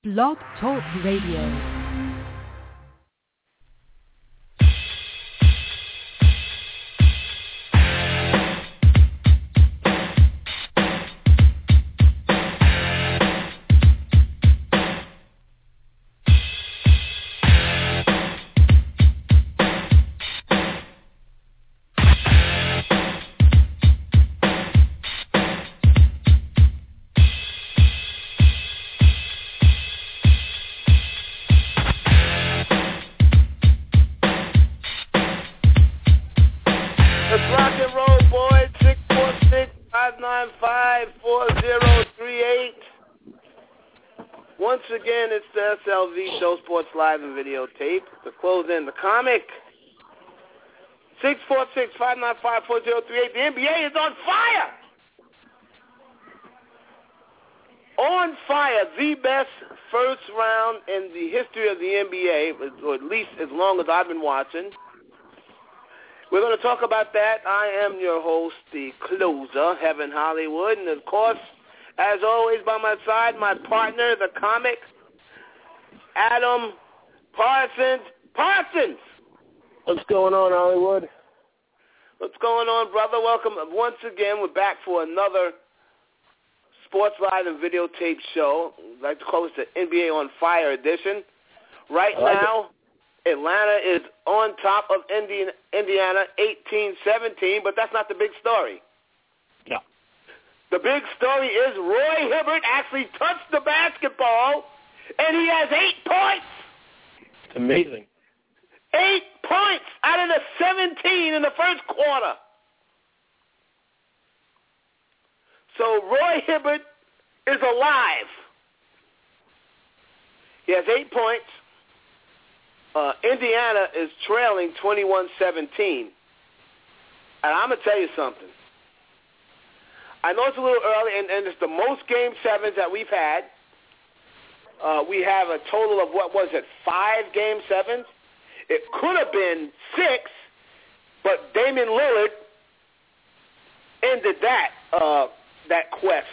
Blog Talk Radio. Once again, it's the SLV Show Sports Live and Videotape. To close in the comic, 646-595-4038. The NBA is on fire! On fire, the best first round in the history of the NBA, or at least as long as I've been watching. We're going to talk about that. I am your host, the closer, Heaven Hollywood, and of course, as always, by my side, my partner, the comic, Adam Parsons. Parsons! What's going on, Hollywood? What's going on, brother? Welcome. Once again, we're back for another Sports Live and Videotape show. I'd like to call this the NBA on Fire edition. Right now, Atlanta is on top of Indiana 18-17, but that's not the big story. No. The big story is Roy Hibbert actually touched the basketball, and he has 8 points. It's amazing. 8 points out of the 17 in the first quarter. So Roy Hibbert is alive. He has 8 points. Indiana is trailing 21-17. And I'm going to tell you something. I know it's a little early, and it's the most Game 7s that we've had. We have a total of, 5 Game 7s? It could have been 6, but Damian Lillard ended that quest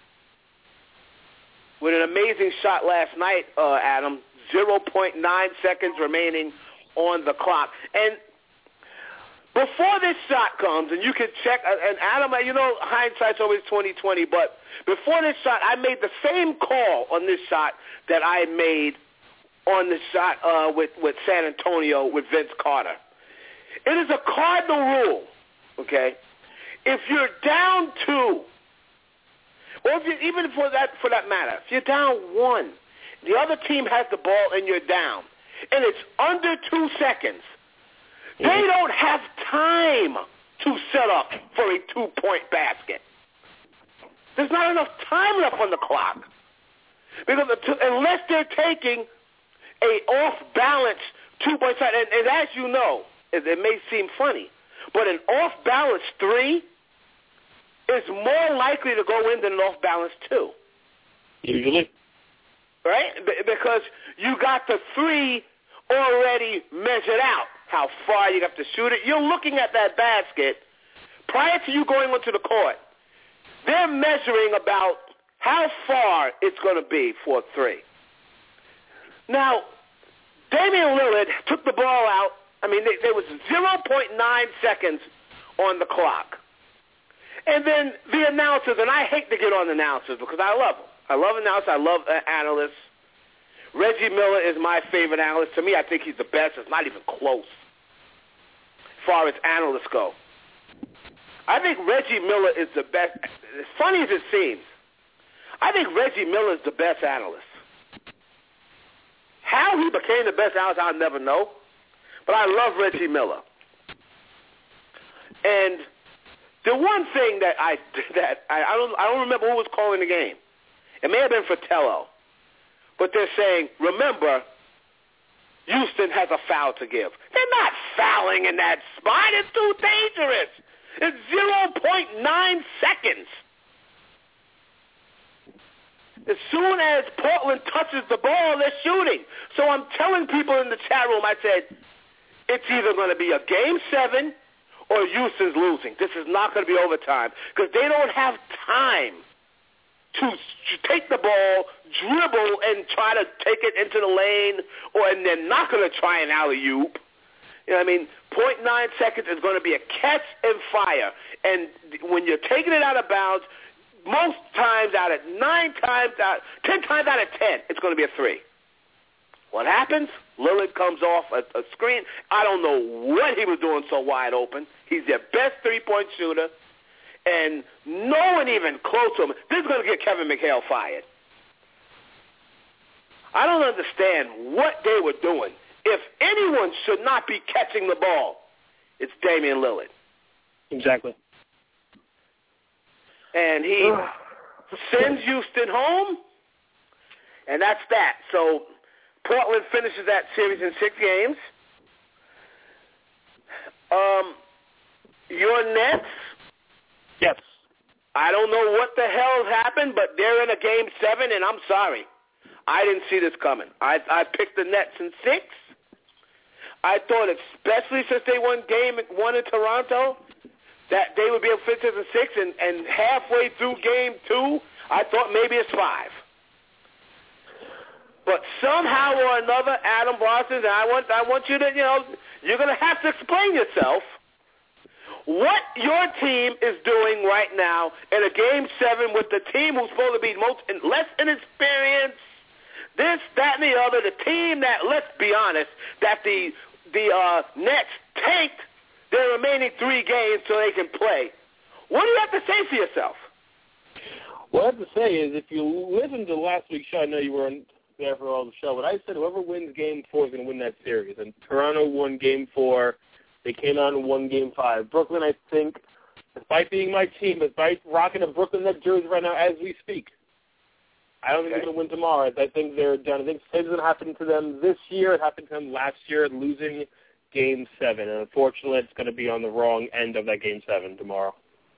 with an amazing shot last night, Adam. 0.9 seconds remaining on the clock. And before this shot comes, and you can check, and Adam, you know, hindsight's always 20/20, but before this shot, I made the same call on this shot that I made on the shot with San Antonio with Vince Carter. It is a cardinal rule, okay? If you're down 2, or if you, even for that matter, if you're down 1, the other team has the ball and you're down, and it's under 2 seconds, they don't have time to set up for a 2-point basket. There's not enough time left on the clock. Because unless they're taking a off-balance 2-point shot, and as you know, it may seem funny, but an off-balance 3 is more likely to go in than an off-balance 2. Usually. Right? Because you got the 3 already measured out, how far you have to shoot it. You're looking at that basket prior to you going onto the court. They're measuring about how far it's going to be for a 3. Now, Damian Lillard took the ball out. I mean, there was 0.9 seconds on the clock. And then the announcers, and I hate to get on announcers because I love them. I love announcers. I love analysts. Reggie Miller is my favorite analyst. To me, I think he's the best. It's not even close as far as analysts go. I think Reggie Miller is the best. As funny as it seems, I think Reggie Miller is the best analyst. How he became the best analyst, I'll never know. But I love Reggie Miller. And the one thing that I don't remember who was calling the game. It may have been Fratello. But they're saying, remember, Houston has a foul to give. They're not fouling in that spot. It's too dangerous. It's 0.9 seconds. As soon as Portland touches the ball, they're shooting. So I'm telling people in the chat room, I said, it's either going to be a Game 7 or Houston's losing. This is not going to be overtime because they don't have time to take the ball, dribble, and try to take it into the lane, and they're not going to try an alley-oop. You know what I mean? 0.9 seconds is going to be a catch and fire. And when you're taking it out of bounds, most times 10 times out of 10, it's going to be a 3. What happens? Lillard comes off a screen. I don't know what he was doing so wide open. He's their best three-point shooter, and no one even close to him. This is going to get Kevin McHale fired. I don't understand what they were doing. If anyone should not be catching the ball, it's Damian Lillard. Exactly. And he sends Houston home, and that's that. So Portland finishes that series in 6 games. Your Nets. Yes. I don't know what the hell happened, but they're in a Game 7, and I'm sorry. I didn't see this coming. I picked the Nets in 6. I thought, especially since they won Game 1 in Toronto, that they would be able to finish in 6, and halfway through Game 2, I thought maybe it's 5. But somehow or another, Adam Boston, and I want you to, you're going to have to explain yourself what your team is doing right now in a Game 7 with the team who's supposed to be less inexperienced, this, that, and the other, the team that, let's be honest, that the Nets tanked their remaining 3 games so they can play. What do you have to say for yourself? What I have to say is, if you listen to last week's show, I know you weren't there for all the show, but I said whoever wins Game 4 is going to win that series. And Toronto won Game 4. They came out and won Game 5. Brooklyn, I think, despite being my team, despite rocking a Brooklyn Nets jersey right now as we speak, I don't think they're going to win tomorrow. I think they're done. I think the same is going to happen to them this year. It happened to them last year, losing Game 7. And unfortunately, it's going to be on the wrong end of that Game 7 tomorrow.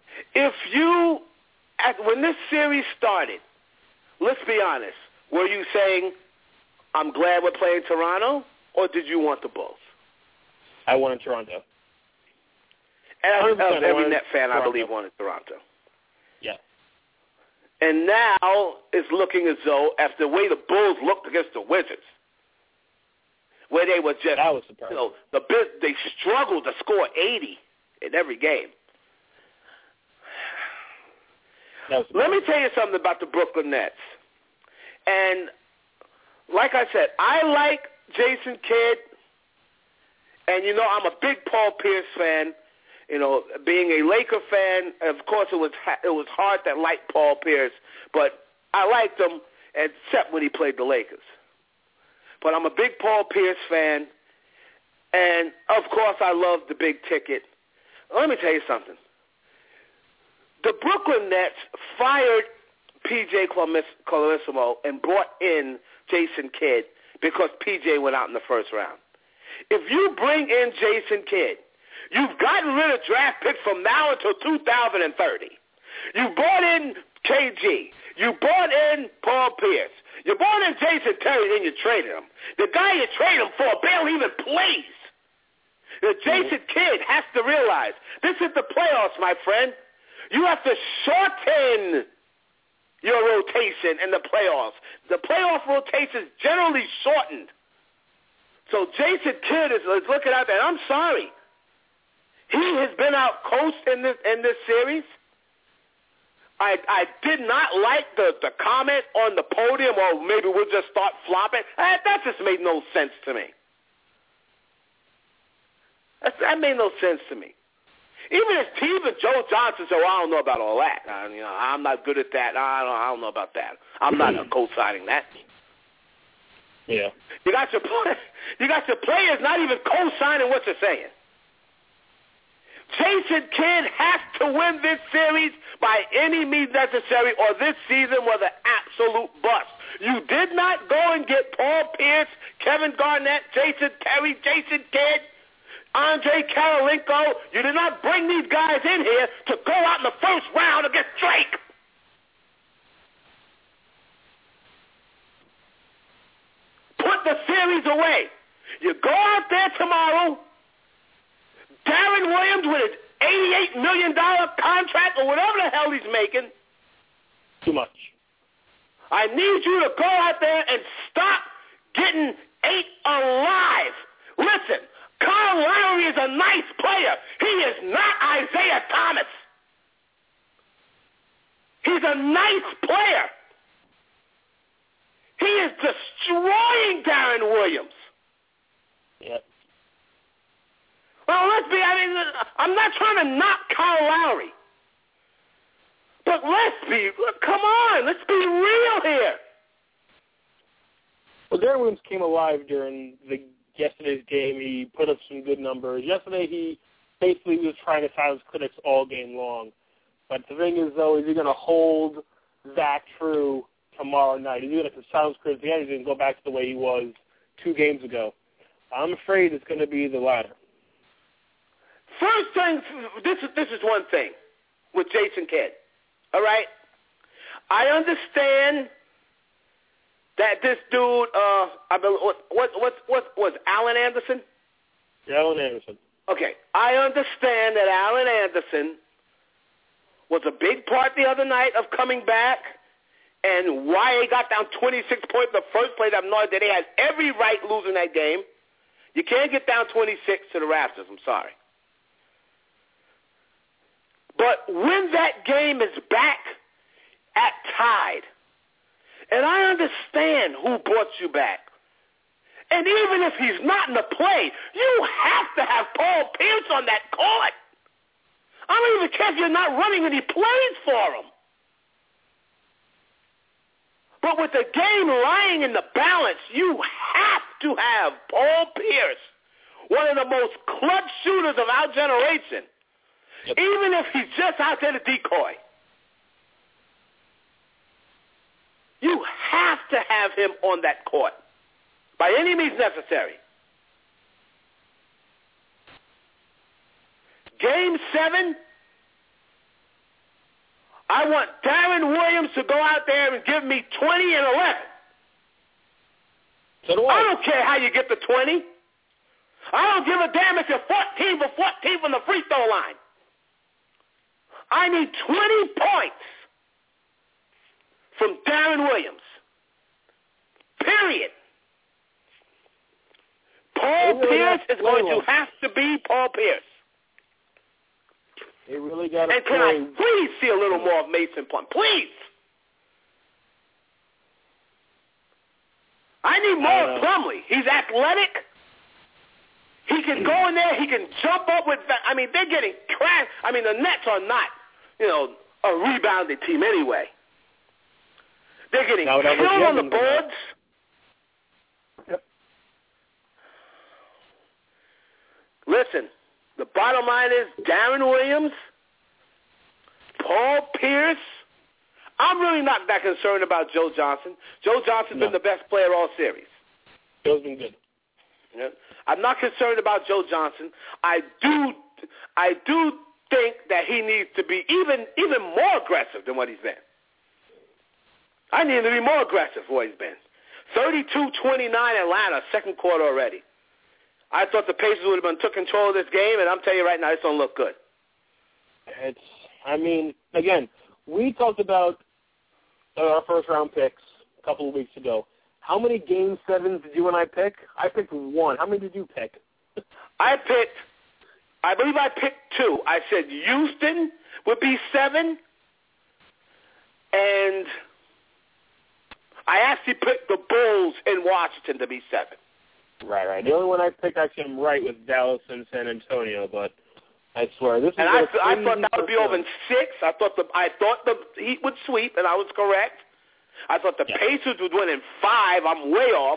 When this series started, let's be honest, were you saying, I'm glad we're playing Toronto, or did you want the Bulls? I wanted Toronto. And every Net fan, Toronto. I believe, wanted Toronto. Yeah. And now it's looking as though, after the way the Bulls looked against the Wizards, where they were just, that was surprising. They struggled to score 80 in every game. Let me tell you something about the Brooklyn Nets. And like I said, I like Jason Kidd, and I'm a big Paul Pierce fan. Being a Laker fan, of course it was hard to like Paul Pierce, but I liked him except when he played the Lakers. But I'm a big Paul Pierce fan, and of course I love the big ticket. Let me tell you something. The Brooklyn Nets fired P.J. Clarissimo and brought in Jason Kidd because P.J. went out in the first round. If you bring in Jason Kidd, you've gotten rid of draft picks from now until 2030. You brought in KG. You brought in Paul Pierce. You brought in Jason Terry, then you traded him. The guy you traded him for barely even plays. The Jason Kidd has to realize this is the playoffs, my friend. You have to shorten your rotation in the playoffs. The playoff rotation is generally shortened. So Jason Kidd is looking out there. And I'm sorry. He has been out coached in this series. I did not like the comment on the podium, or maybe we'll just start flopping. That just made no sense to me. That made no sense to me. Even if even Joe Johnson said, well, I don't know about all that. I'm not good at that. I don't know about that. I'm not co-signing that. Yeah. You got your players not even co-signing what you're saying. Jason Kidd has to win this series by any means necessary, or this season was an absolute bust. You did not go and get Paul Pierce, Kevin Garnett, Jason Terry, Jason Kidd, Andre Karolinko. You did not bring these guys in here to go out in the first round against Drake. Put the series away. You go out there tomorrow, Darren Williams with his $88 million contract or whatever the hell he's making. Too much. I need you to go out there and stop getting ate alive. Listen, Kyle Lowry is a nice player. He is not Isaiah Thomas. He's a nice player. He is destroying Darren Williams. Yep. Well, I'm not trying to knock Kyle Lowry. But come on, let's be real here. Well, Darren Williams came alive during yesterday's game. He put up some good numbers. Yesterday he basically was trying to silence critics all game long. But the thing is, though, is he going to hold that true tomorrow night? Is he going to silence critics again? He's going to go back to the way he was 2 games ago? I'm afraid it's going to be the latter. First thing, this is one thing with Jason Kidd. All right? I understand that this dude, what was Alan Anderson? Alan Anderson. Okay. I understand that Alan Anderson was a big part the other night of coming back, and why they got down 26 points in the first place, I have no idea. They had every right losing that game. You can't get down 26 to the Raptors. I'm sorry. But when that game is back at tied, and I understand who brought you back, and even if he's not in the play, you have to have Paul Pierce on that court. I don't even care if you're not running any plays for him. But with the game lying in the balance, you have to have Paul Pierce, one of the most clutch shooters of our generation, even if he's just out there to decoy. You have to have him on that court by any means necessary. Game 7, I want Darren Williams to go out there and give me 20 and 11. So do I. I don't care how you get the 20. I don't give a damn if you're 14 for 14 from the free throw line. I need 20 points from Darren Williams. Period. Paul Pierce is going to have to be Paul Pierce. They really got to And can I please see a little more of Mason Plum? Please. I need more of Plumlee. He's athletic. He can go in there. He can jump up with – they're getting crashed. The Nets are not, a rebounded team anyway. They're getting killed on the boards. Yep. Listen, the bottom line is Darren Williams, Paul Pierce. I'm really not that concerned about Joe Johnson. Joe Johnson's been the best player all series. Joe's been good. Yeah. I'm not concerned about Joe Johnson. I do think that he needs to be even more aggressive than what he's been. I need him to be more aggressive for what he's been. 32-29 Atlanta, second quarter already. I thought the Pacers would have took control of this game, and I'm telling you right now, it's don't look good. Again, we talked about our first-round picks a couple of weeks ago. How many Game 7s did you and I pick? I picked 1. How many did you pick? I believe I picked 2. I said Houston would be 7, and I actually picked the Bulls in Washington to be 7. Right. The only one I picked actually I'm right was Dallas and San Antonio, but I swear this is. And I thought that would be over in 6. I thought the Heat would sweep, and I was correct. I thought the Pacers would win in 5. I'm way off.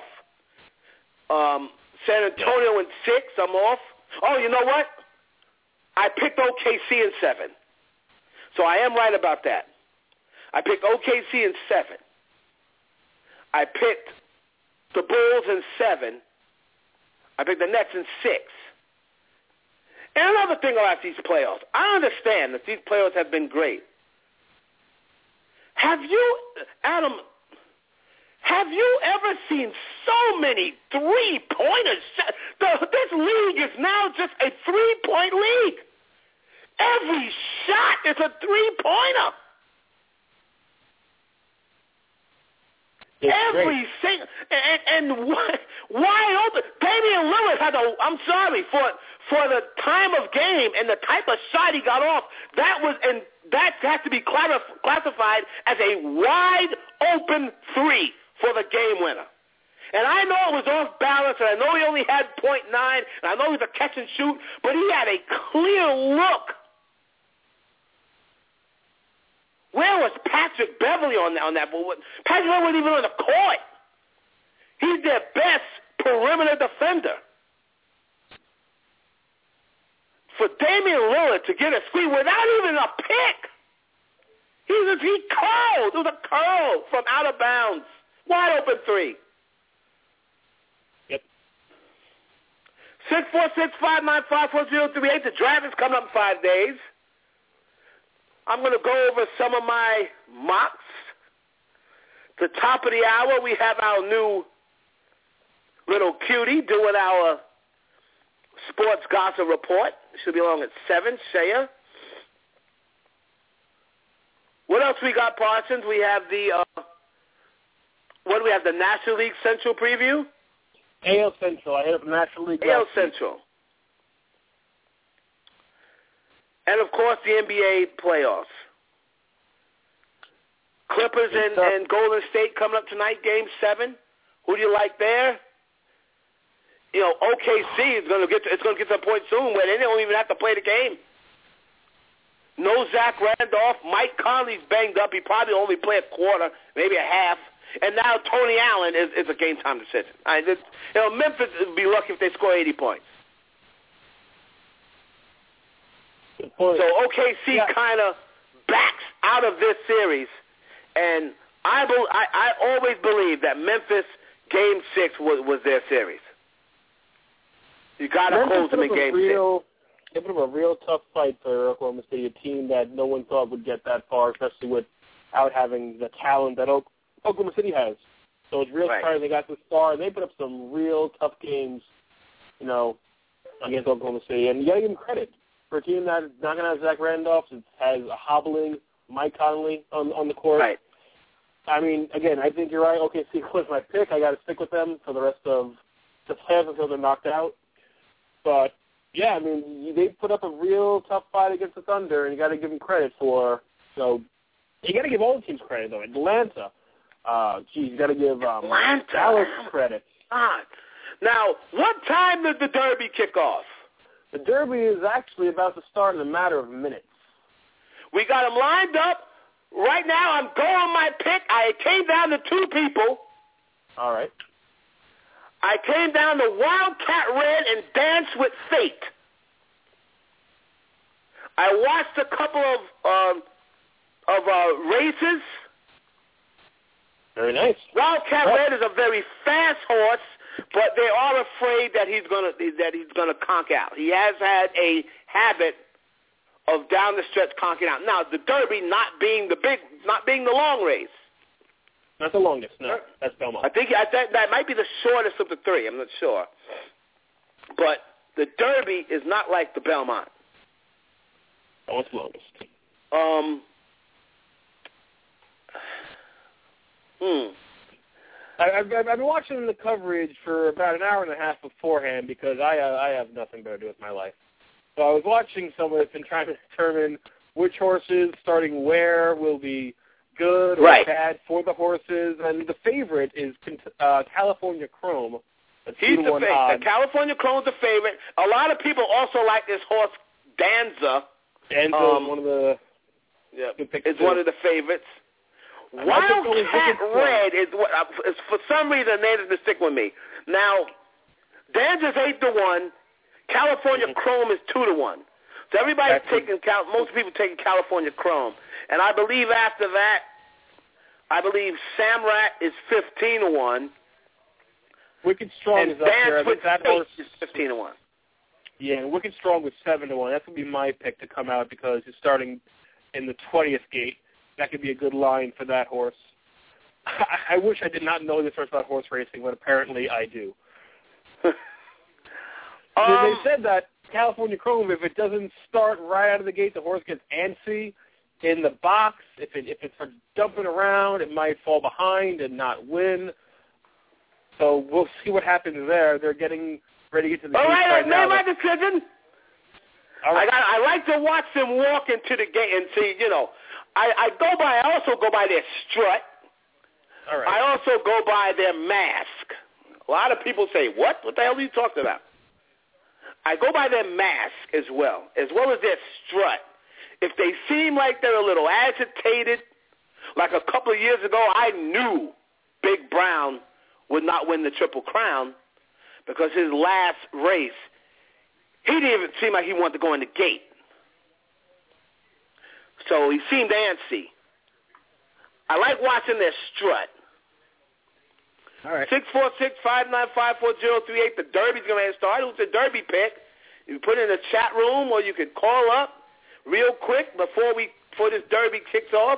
San Antonio in 6. I'm off. Oh, you know what? I picked OKC in 7. So I am right about that. I picked OKC in 7. I picked the Bulls in 7. I picked the Nets in 6. And another thing about these playoffs, I understand that these playoffs have been great. Have you ever seen so many three-pointers? This league is now just a three-point league. Every shot is a three-pointer. Every single and wide open. Damian Lillard had I'm sorry for the time of game and the type of shot he got off. That has to be classified as a wide open three for the game winner. And I know it was off balance, and I know he only had .9, and I know he was a catch and shoot, but he had a clear look. Where was Patrick Beverley on that? Patrick Beverley wasn't even on the court. He's their best perimeter defender. For Damian Lillard to get a screen without even a pick, he curled. It was a curl from out of bounds. Wide open three. Yep. 646-595-4038. The draft is coming up in 5 days. I'm going to go over some of my mocks. The top of the hour, we have our new little cutie doing our sports gossip report. Should be along at 7, Shea. What else we got, Parsons? We have the, what do we have, the National League Central preview? AL Central. I hit up the National League. AL Central. And, of course, the NBA playoffs. Clippers and Golden State coming up tonight, Game 7. Who do you like there? You know, OKC is going to get to a point soon where they don't even have to play the game. No Zach Randolph. Mike Conley's banged up. He probably only play a quarter, maybe a half. And now Tony Allen is a game-time decision. Memphis would be lucky if they score 80 points. So OKC kind of backs out of this series, and I always believe that Memphis Game 6 was their series. You got to close them in Game 6. They put up a real tough fight for Oklahoma City, a team that no one thought would get that far, especially without having the talent that Oklahoma City has. So it's real surprising they got this far, and they put up some real tough games, against Oklahoma City. And you got to give them credit. For a team that is not going to have Zach Randolph, it has a hobbling Mike Conley on the court. Right. I mean, again, I think you're right. OKC was my pick. I got to stick with them for the rest of the playoffs until they're knocked out. But, yeah, I mean, they put up a real tough fight against the Thunder, and you got to give them credit for, you got to give all the teams credit, though. Atlanta, you got to give Dallas credit. God. Now, what time did the Derby kick off? The Derby is actually about to start in a matter of minutes. We got them lined up. Right now, I'm going my pick. I came down to 2 people. All right. I came down to Wildcat Red and Dance with Fate. I watched a couple of races. Very nice. Wildcat Red is a very fast horse, but they are afraid that he's gonna conk out. He has had a habit of down the stretch conking out. Now the Derby not being the long race. Not the longest, no. That's Belmont. I think that might be the shortest of the 3. I'm not sure, but the Derby is not like the Belmont. Oh, it's longest. I've been watching the coverage for about an hour and a half beforehand because I have nothing better to do with my life. So I was watching someone that's been trying to determine which horses starting where will be good or bad for the horses, and the favorite is California Chrome. He's the favorite. California Chrome is the favorite. A lot of people also like this horse, Danza. Danza is one of the one of the favorites. Wildcat Red is for some reason they didn't stick with me. Now, Danza's 8-1. California Chrome is 2-1. So everybody's most people taking California Chrome. And I believe after that, Samrat is 15-1. Wicked Strong is up there. That horse is 15-1. Yeah, and Wicked Strong was 7-1. That's going to be my pick to come out because it's starting in the 20th gate. That could be a good line for that horse. I wish I did not know this much about horse racing, but apparently I do. They said that California Chrome, if it doesn't start right out of the gate, the horse gets antsy. in the box. If it starts jumping around, it might fall behind and not win. So we'll see what happens there. They're getting ready to get to the All gate right, right I've now. made my decision. All right. I like to watch them walk into the gate and see, I also go by their strut. All right. I also go by their mask. A lot of people say, what? What the hell are you talking about? I go by their mask as well as their strut. If they seem like they're a little agitated, like a couple of years ago, I knew Big Brown would not win the Triple Crown because his last race, he didn't even seem like he wanted to go in the gate. So he seemed antsy. I like watching their strut. All right. 646-595-4038. The Derby's going to start. Who's the Derby pick? You put it in the chat room, or you can call up real quick before this Derby kicks off.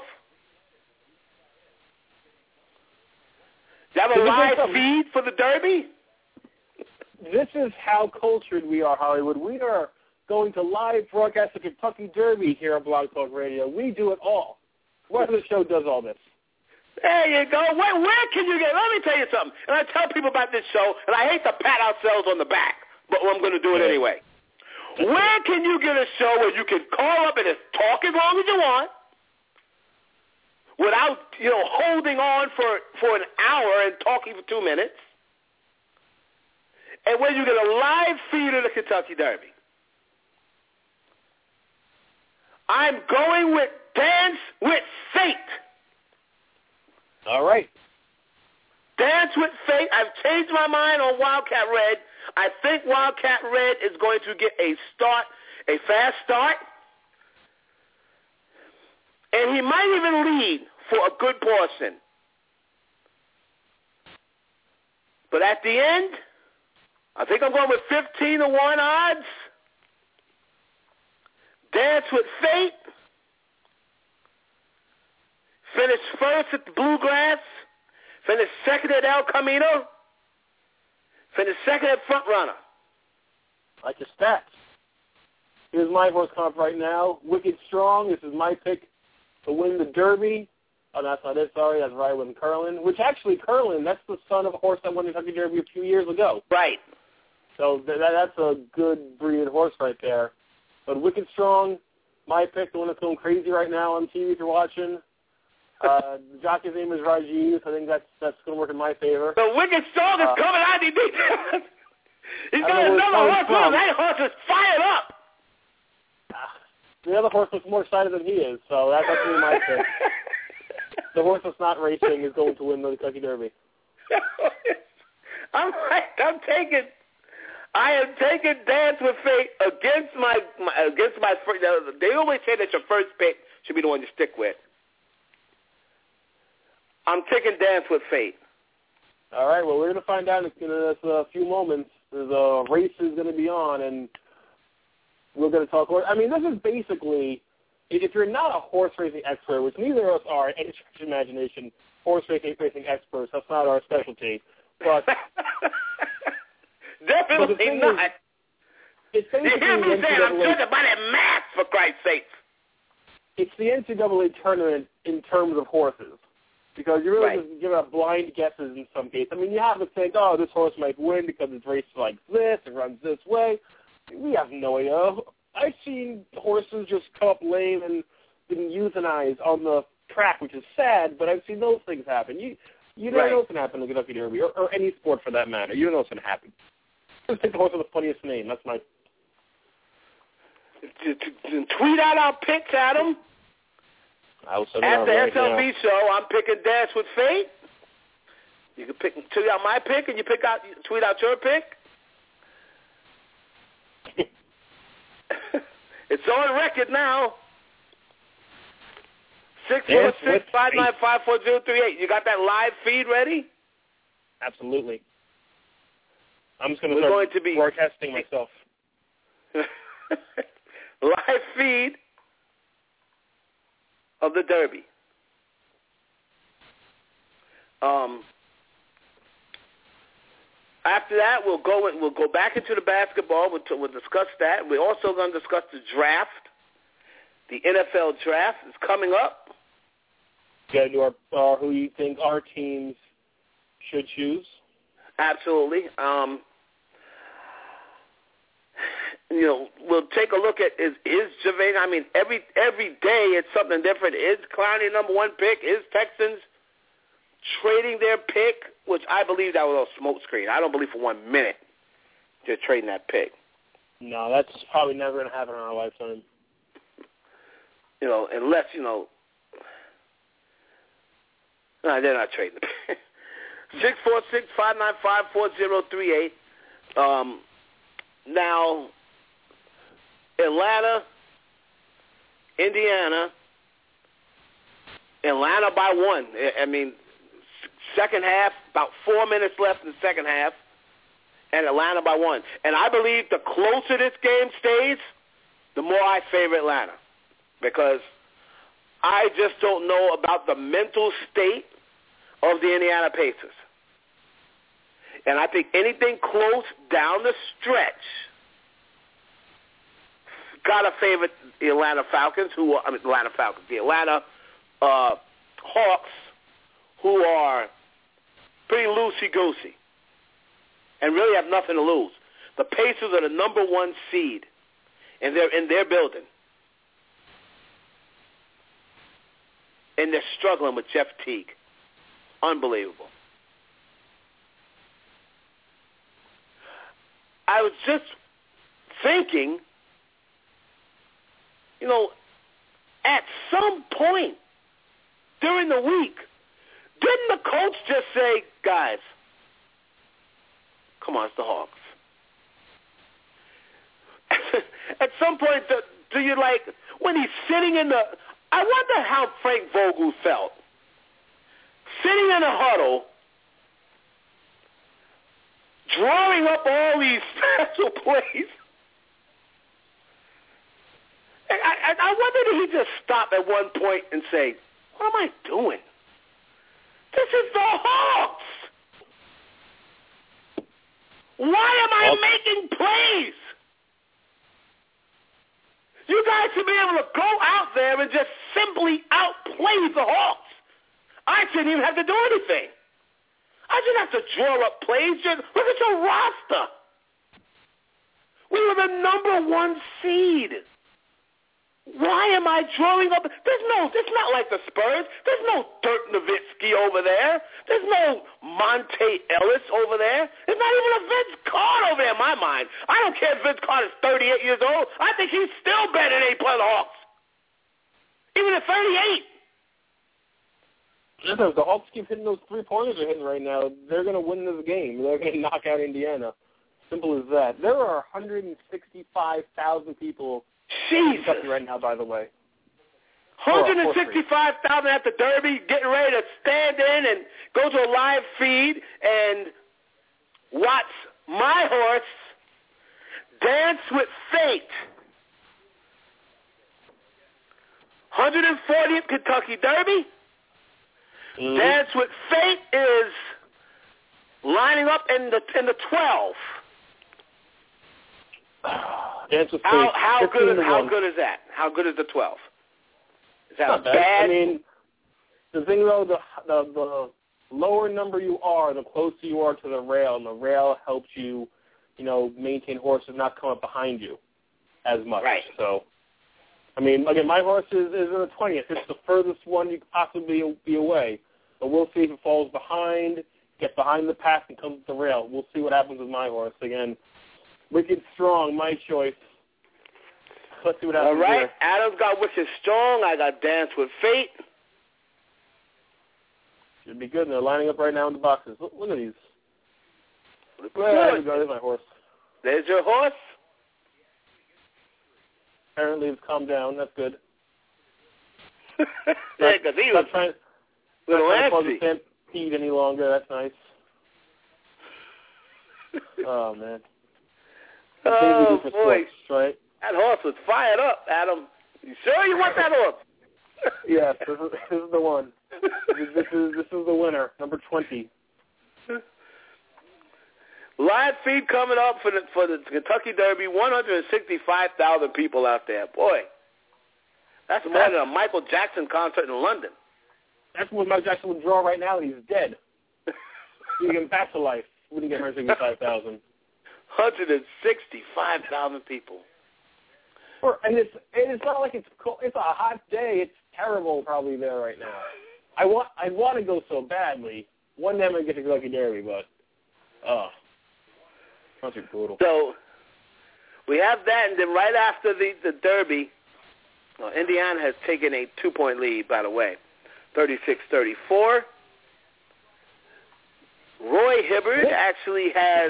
Do you have a live feed for the Derby? This is how cultured we are, Hollywood. We are going to live broadcast the Kentucky Derby here on Blog Talk Radio. We do it all. What other show does all this? There you go. Where can you get? Let me tell you something. And I tell people about this show, and I hate to pat ourselves on the back, but I'm going to do it anyway. Where can you get a show where you can call up and just talk as long as you want without, holding on for an hour and talking for 2 minutes, and where you get a live feed of the Kentucky Derby? I'm going with Dance with Fate. All right. Dance with Fate. I've changed my mind on Wildcat Red. I think Wildcat Red is going to get a fast start, and he might even lead for a good portion. But at the end, I think I'm going with 15-1 odds. Dance with Fate. Finished first at the Bluegrass. Finished second at El Camino. Finished second at Front Runner. I like your stats. Here's my horse comp right now. Wicked Strong. This is my pick to win the Derby. Oh, that's not it. Sorry, that's Ryland Curlin. Which actually, Curlin, that's the son of a horse that won the Kentucky Derby a few years ago. Right. So that's a good breed horse right there. But Wicked Strong, my pick, the one that's going crazy right now on TV if you're watching. The jockey's name is Rajiv. I think that's going to work in my favor. The Wicked Strong is coming out. He's got another horse. That horse is fired up. The other horse looks more excited than he is, so that's really my pick. The horse that's not racing is going to win the Kentucky Derby. I am taking Dance with Fate against my first. They always say that your first pick should be the one you stick with. I'm taking Dance with Fate. All right. Well, we're going to find out in a few moments. The race is going to be on, and we're going to talk. I mean, this is basically, if you're not a horse racing expert, which neither of us are, any stretch of imagination, horse racing experts. That's not our specialty. But definitely not. It's you hear me saying I'm judging by that math, for Christ's sake. It's the NCAA tournament in terms of horses. Because you're really just giving out blind guesses in some cases. I mean, you have to think, oh, this horse might win because it's raced like this, it runs this way. We have no idea. I've seen horses just come up lame and been euthanized on the track, which is sad, but I've seen those things happen. You never know what's going to happen in the Kentucky Derby, or any sport for that matter. You don't know what's going to happen. Just take the horse with the funniest name. That's my... Tweet out our picks, Adam. At the SLV show, I'm picking Dance with Fate. You can tweet out my pick, and tweet out your pick. It's on record now. 646-595-4038. You got that live feed ready? Absolutely. I'm just going to start broadcasting myself. Live feed of the Derby. After that, we'll go back into the basketball. We'll discuss that. We're also going to discuss the draft The NFL draft is coming up. You got to do our who you think our teams should choose. Absolutely. We'll take a look at is Javane. I mean, every day it's something different. Is Clowney number one pick? Is Texans trading their pick? Which I believe that was a smokescreen. I don't believe for 1 minute they're trading that pick. No, that's probably never going to happen in our lifetime. Unless, no, they're not trading. 646-595-4038. Now, Atlanta by 1. I mean, second half, about 4 minutes left in the second half, and Atlanta by 1. And I believe the closer this game stays, the more I favor Atlanta, because I just don't know about the mental state of the Indiana Pacers. And I think anything close down the stretch gotta favor the Atlanta Falcons, the Atlanta Hawks, who are pretty loosey-goosey and really have nothing to lose. The Pacers are the number 1 seed, and they're in their building. And they're struggling with Jeff Teague. Unbelievable. I was just thinking, at some point during the week, didn't the coach just say, guys, come on, it's the Hawks. At some point, do you when he's sitting in the, I wonder how Frank Vogel felt. Sitting in a huddle, drawing up all these special plays. I wonder if he just stopped at one point and say, what am I doing? This is the Hawks. Why am I making plays? You guys should be able to go out there and just simply outplay the Hawks. I shouldn't even have to do anything. I shouldn't have to draw up plays. Just look at your roster. We were the number 1 seed. Why am I drawing up? It's not like the Spurs. There's no Dirk Nowitzki over there. There's no Monte Ellis over there. There's not even a Vince Carter over there in my mind. I don't care if Vince Carter's 38 years old. I think he's still better than he played the Hawks. Even at 38. If the Hawks keep hitting those 3-pointers they're hitting right now, they're going to win this game. They're going to knock out Indiana. Simple as that. There are 165,000 people in Kentucky right now, by the way. 165,000 at the Derby, getting ready to stand in and go to a live feed and watch my horse dance with fate. 140th Kentucky Derby. Mm-hmm. Dance with Fate is lining up in the 12. Dance with Fate. How good is that? How good is the 12? Is that bad? I mean, the thing though, the lower number you are, the closer you are to the rail, and the rail helps you, maintain horses not come up behind you as much. Right. So, I mean, again, my horse is in the 20th. It's the furthest one you could possibly be away. But we'll see if it falls behind, gets behind the pack, and comes to the rail. We'll see what happens with my horse. Again, Wicked Strong, my choice. Let's see what happens. All right, there. Adam's got Wicked Strong. I got Dance with Fate. Should be good. And they're lining up right now in the boxes. Look at these. There we go. There's my horse. There's your horse. Apparently it's calmed down. That's good. Yeah, because he was not trying to cause a stampede any longer. That's nice. Oh, man. Oh, boy. Sports, right? That horse was fired up, Adam. You sure you want that horse? Yes, this is the one. This is the winner, number 20. Live feed coming up for the Kentucky Derby. 165,000 people out there. Boy, That's more than a Michael Jackson concert in London. That's what Michael Jackson would draw right now. He's dead. You get him back to life. We didn't get 165,000. 165,000 people. And it's not like it's cold. It's a hot day. It's terrible probably there right now. I want to go so badly. One day I'm going to get to Kentucky Derby, but country brutal. So we have that, and then right after the Derby, Indiana has taken a 2-point lead, by the way, 36-34. Roy Hibbert actually has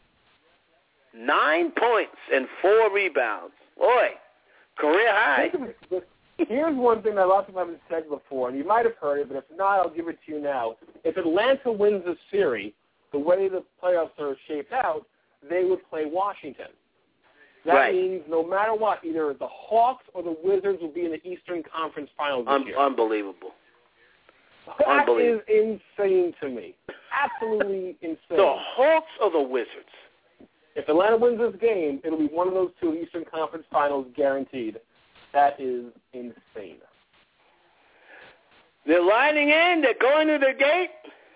9 points and 4 rebounds. Boy, career high. Here's one thing that a lot of people haven't said before, and you might have heard it, but if not, I'll give it to you now. If Atlanta wins the series, the way the playoffs are shaped out, they would play Washington. That means no matter what, either the Hawks or the Wizards will be in the Eastern Conference Finals this year. Unbelievable. That is insane to me. Absolutely insane. The Hawks or the Wizards? If Atlanta wins this game, it'll be one of those two Eastern Conference Finals guaranteed. That is insane. They're lining in. They're going to the gate.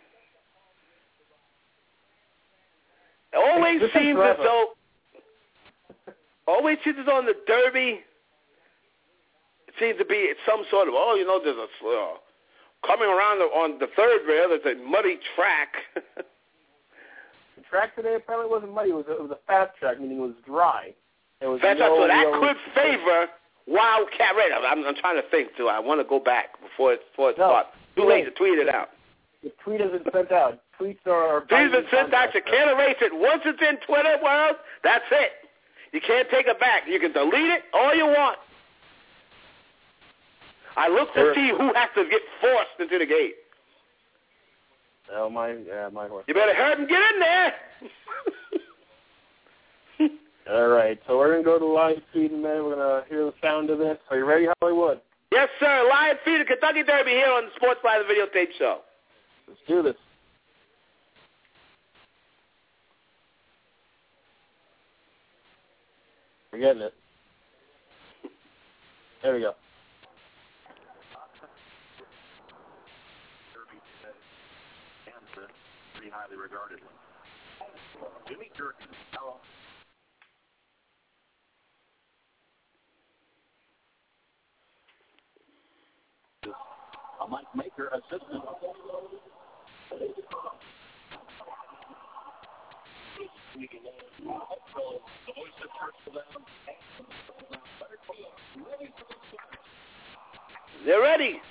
It always seems as though in the Derby, it seems to be some sort of, there's a coming around on the third rail, there's a muddy track. The track today apparently wasn't muddy. It was a fast track, meaning it was dry. So that could favor Wildcat Red. I'm trying to think, too. I want to go back before it starts. Too late to tweet it out. The tweet hasn't been sent out. Tweets are... Tweets been sent out. You can't erase it. Once it's in Twitter world, that's it. You can't take it back. You can delete it all you want. I look to see who has to get forced into the gate. Oh, my horse. You better hurry and get in there. All right, so we're going to go to live feed in a minute. We're going to hear the sound of this. Are you ready, Hollywood? Yes, sir. Live feed of Kentucky Derby here on the Sports by the Videotape Show. Let's do this. We're getting it. There we go. Pretty highly regarded. Jimmy Durkin. A Mike Maker assistant. The voice that starts for them. They're ready.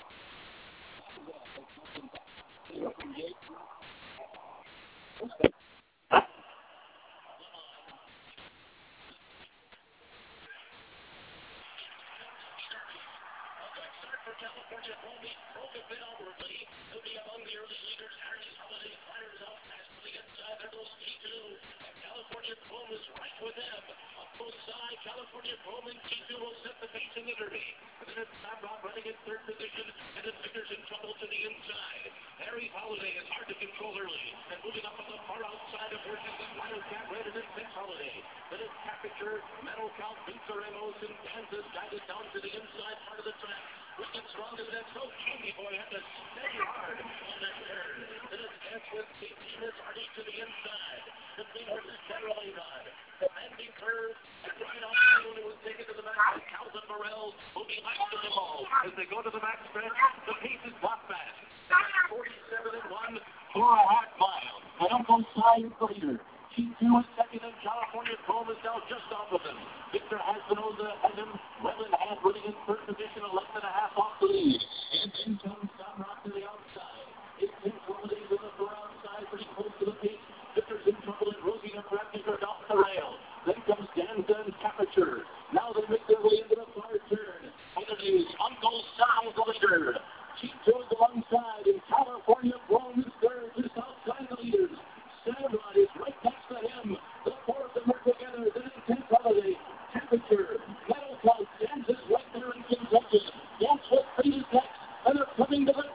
California broke a bit outwardly. He'll be among the early leaders. Harry Holiday fires out past the inside. There goes T2. And California Chrome is right with them. Up both sides, California Chrome and T2 will set the pace in the Derby. And then it's Samron running in third position. And then Vickers in trouble to the inside. Harry Holiday is hard to control early. And moving up on the far outside of Washington, Wildcat Red and then Vince Holiday. Then it's Capture, Metal Count, Vince Ramos, and Kansas guided down to the inside part of the track. Wicked strong as that so Jimmy boy had to steady hard on that turn. Then it's Dance with 18 is Hardy to the inside. Between horses General Avon. Commanding curve. And right off when it was taken to the back. Calvin Morrell moving back to the ball. As they go to the back stretch, the pace is not fast. 47-1 for a half mile. And on both sides later. T2 is second, and California Chrome is now just off of him. Victor Espinoza has him well in hand, running in third position, 11.5 off the lead. And then comes Samrock to the outside. It's Holiday to the far outside, pretty close to the pace. Victor's in trouble, and Rosie and Bradley are down the rail. Then comes Danza and Capture. Now they make their way into the far turn. And it is Uncle Sam the leader. T2 is alongside, and California Chrome is third, just outside the leaders. Samrod is right next to him. The four of them are together. Then it's Vince Holiday. Temperature. Metal Cloud. Dances right there in Kentucky. That's what Fate is next. And they're coming to the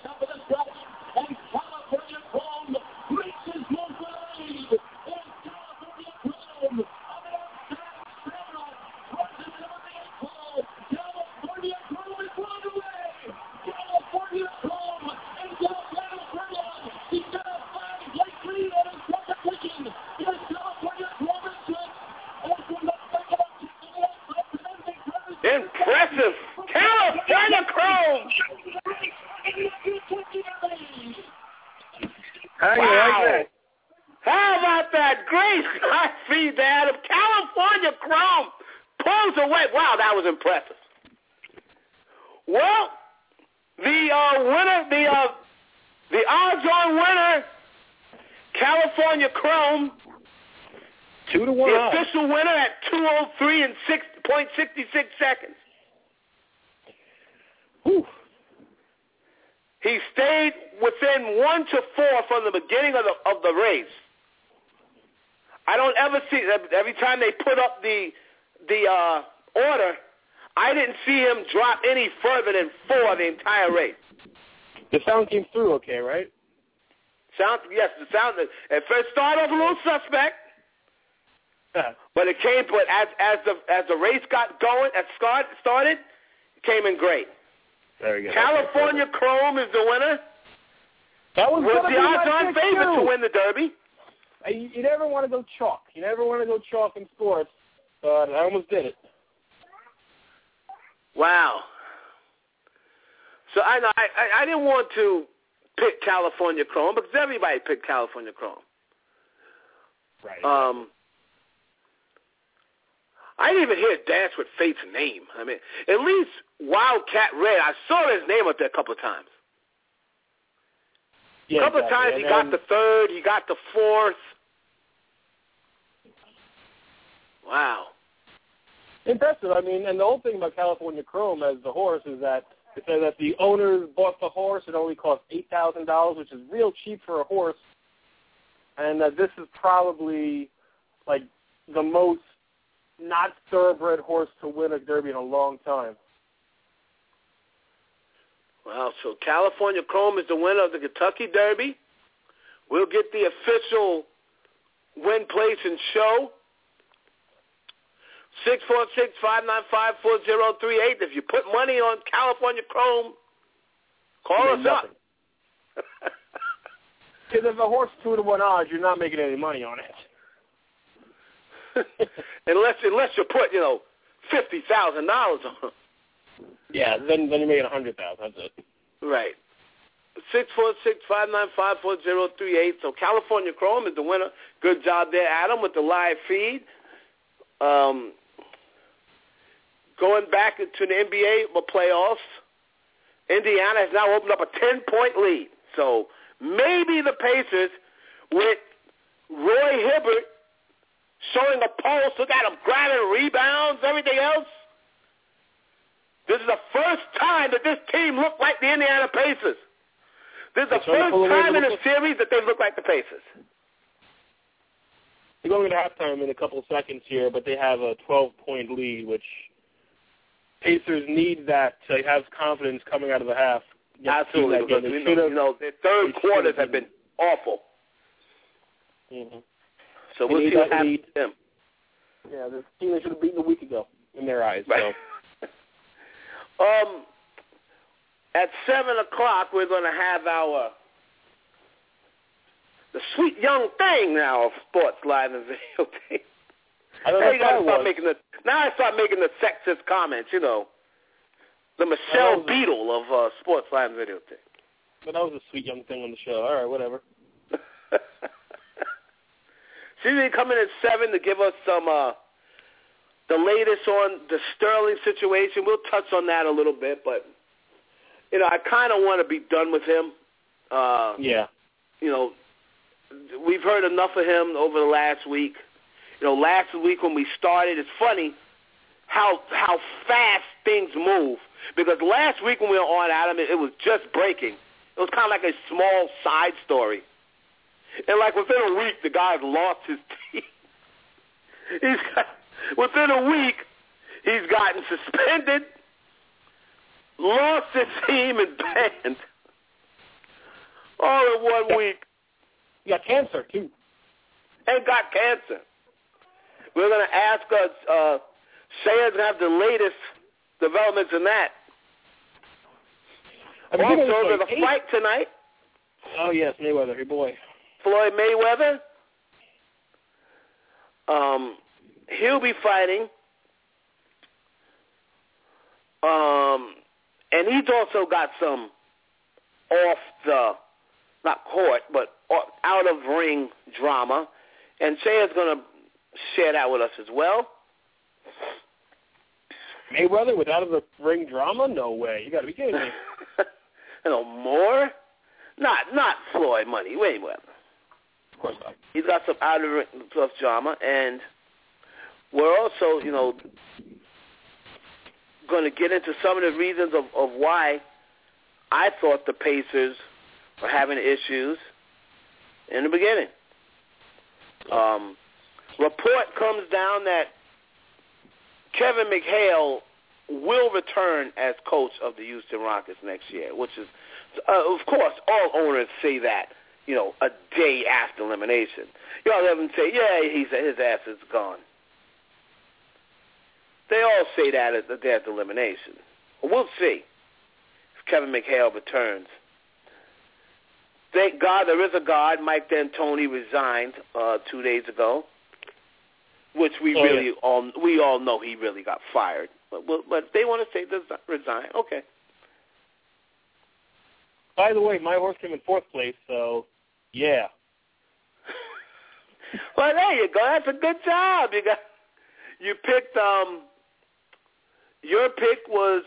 that great feed to Adam. California Chrome pulls away. Wow, that was impressive. Well, the odds-on winner, California Chrome, 2-1 the odds. official winner at 2:03 and 6.66 seconds. Whew. He stayed within 1-4 from the beginning of the race. I don't ever see, every time they put up the order, I didn't see him drop any further than 4 the entire race. The sound came through okay, right? Yes, the sound. At first started off a little suspect, but it came. But as the race got going, started, it came in great. There you go. California Chrome is the winner. That was the odds-on favorite to win the Derby. You never want to go chalk. You never want to go chalk in sports, but I almost did it. Wow. So I know I didn't want to pick California Chrome because everybody picked California Chrome. Right. I didn't even hear Dance with Fate's name. I mean, at least Wildcat Red, I saw his name up there a couple of times. Yeah, a couple of times he got the 3rd, he got the 4th. Wow. Impressive. I mean, and the whole thing about California Chrome as the horse is that it says that the owners bought the horse. It only cost $8,000, which is real cheap for a horse. And that this is probably like the most not thoroughbred horse to win a Derby in a long time. Wow, so California Chrome is the winner of the Kentucky Derby. We'll get the official win, place, and show. 646-595-4038. If you put money on California Chrome, call us up. Because if a horse 2-1 odds, you're not making any money on it. unless you put, $50,000 on it. Yeah, then you're making $100,000. That's it. Right. 646-595-4038. So California Chrome is the winner. Good job there, Adam, with the live feed. Going back into the NBA playoffs, Indiana has now opened up a 10-point lead. So maybe the Pacers, with Roy Hibbert showing a pulse, look at him grabbing rebounds, everything else. This is the first time that this team looked like the Indiana Pacers. This is the first time in a series that they look like the Pacers. They're going to halftime in a couple of seconds here, but they have a 12-point lead, which Pacers need that to have confidence coming out of the half. Absolutely, because their third quarters have been awful. Mm-hmm. So we'll see what happens to them. Yeah, the team they should have beaten a week ago in their eyes. Right. So. At 7 o'clock, we're going to have the sweet young thing now of Sports Live and Video Tape. Now I start making the sexist comments, the Michelle Beadle of Sports Live and Video Tape. But that was a sweet young thing on the show. All right, whatever. She's going to come in at 7 to give us some the latest on the Sterling situation. We'll touch on that a little bit, but I kind of want to be done with him. Yeah. We've heard enough of him over the last week. Last week when we started, it's funny how fast things move. Because last week when we were on, Adam, it was just breaking. It was kind of like a small side story. And like within a week, the guy's lost his teeth. Within a week, he's gotten suspended, lost his team, and banned. All in 1 week. He got cancer, too. And got cancer. We're going to ask Shay's going to have the latest developments in that. Also, there's a fight tonight. Oh, yes, Mayweather, your boy. Floyd Mayweather. He'll be fighting. And he's also got some not court, but out-of-ring drama. And Shea is going to share that with us as well. Mayweather without the ring drama? No way. You got to be kidding me. More? Not Floyd money. Mayweather. Of course not. He's got some out of the ring stuff drama, and we're also, going to get into some of the reasons of why I thought the Pacers were having issues in the beginning. Report comes down that Kevin McHale will return as coach of the Houston Rockets next year, which is, of course, all owners say that, a day after elimination. Y'all let them say, yeah, his ass is gone. They all say that at the day after elimination. We'll see if Kevin McHale returns. Thank God there is a God. Mike D'Antoni resigned 2 days ago, which we all know he really got fired. But they want to say resign. Okay. By the way, my horse came in 4th place, so yeah. Well, there you go. That's a good job. You picked. Your pick was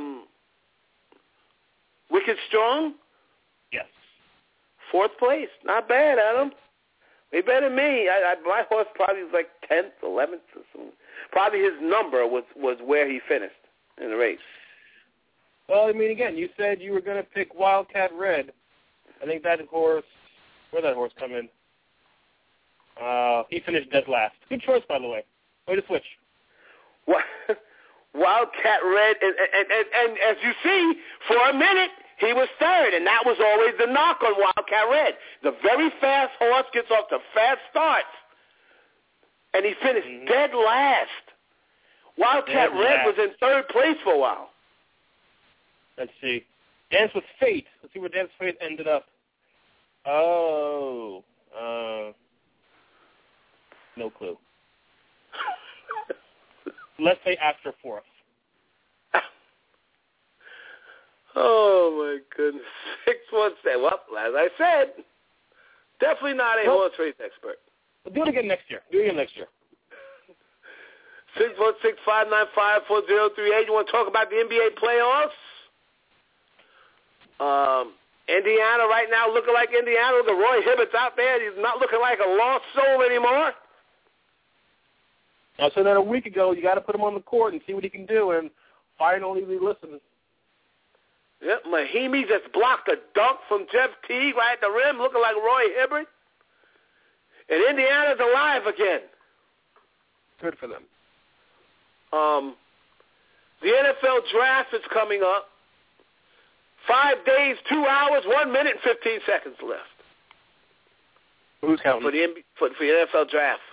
Wicked Strong. Yes. 4th place. Not bad, Adam. Way better than me. My horse probably was like 10th, 11th or something. Probably his number was where he finished in the race. Well, again, you said you were going to pick Wildcat Red. I think that horse, where'd that horse come in? He finished dead last. Good choice, by the way. Way to switch. What? Wildcat Red, and as you see, for a minute, he was 3rd, and that was always the knock on Wildcat Red. The very fast horse gets off to fast starts, and he finished dead last. Wildcat Red was in 3rd place for a while. Let's see. Dance with Fate. Let's see where Dance with Fate ended up. Oh. No clue. Let's say after 4th. Oh, my goodness. 617. Well, as I said, definitely not a horse race expert. We'll do it again next year. 616-595-4038. You want to talk about the NBA playoffs? Indiana right now looking like Indiana. Look at Roy Hibbert's out there. He's not looking like a lost soul anymore. So then a week ago, you got to put him on the court and see what he can do, and finally we listened. Yep, Mahimi just blocked a dunk from Jeff Teague right at the rim, looking like Roy Hibbert. And Indiana's alive again. Good for them. The NFL draft is coming up. 5 days, 2 hours, 1 minute, and 15 seconds left. Who's counting? For the NFL draft.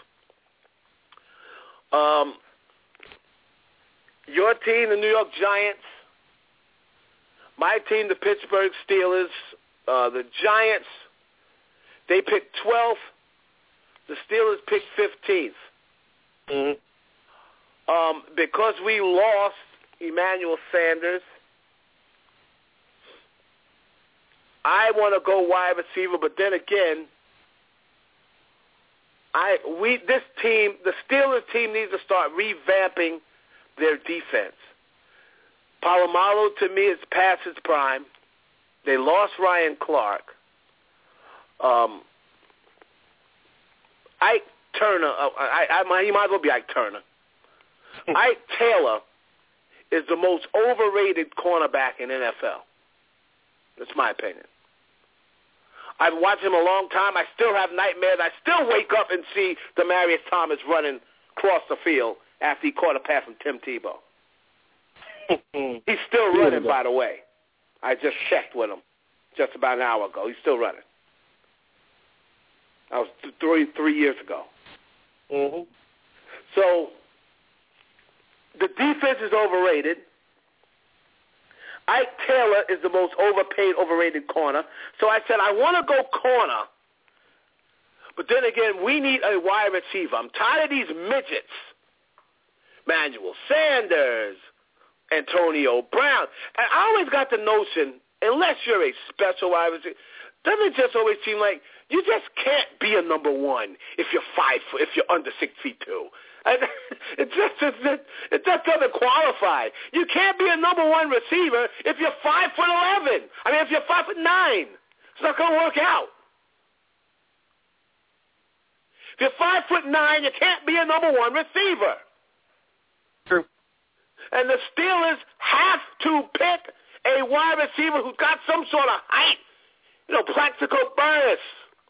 Your team, the New York Giants. My team, the Pittsburgh Steelers. The Giants, they picked 12th. The Steelers picked 15th. Mm-hmm. Because we lost Emmanuel Sanders, I want to go wide receiver, but then again, this team, the Steelers team, needs to start revamping their defense. Polamalu, to me, is past its prime. They lost Ryan Clark. Ike Turner, he might as well be Ike Turner. Ike Taylor is the most overrated cornerback in NFL. That's my opinion. I've watched him a long time. I still have nightmares. I still wake up and see Demaryius Thomas running across the field after he caught a pass from Tim Tebow. He's still running, by the way. I just checked with him just about an hour ago. He's still running. That was 3 years ago. Mm-hmm. So the defense is overrated. Ike Taylor is the most overpaid, overrated corner. So I said, I want to go corner. But then again, we need a wide receiver. I'm tired of these midgets. Manuel Sanders, Antonio Brown. And I always got the notion, unless you're a special wide receiver, doesn't it just always seem like You just can't be a number one if you're 5 foot, if you're under 6 feet 2. It just doesn't qualify. You can't be a number one receiver if you're 5'11". I mean, if you're 5'9". It's not going to work out. If you're 5'9", you can't be a number one receiver. True. And the Steelers have to pick a wide receiver who's got some sort of height. Plaxico Burress.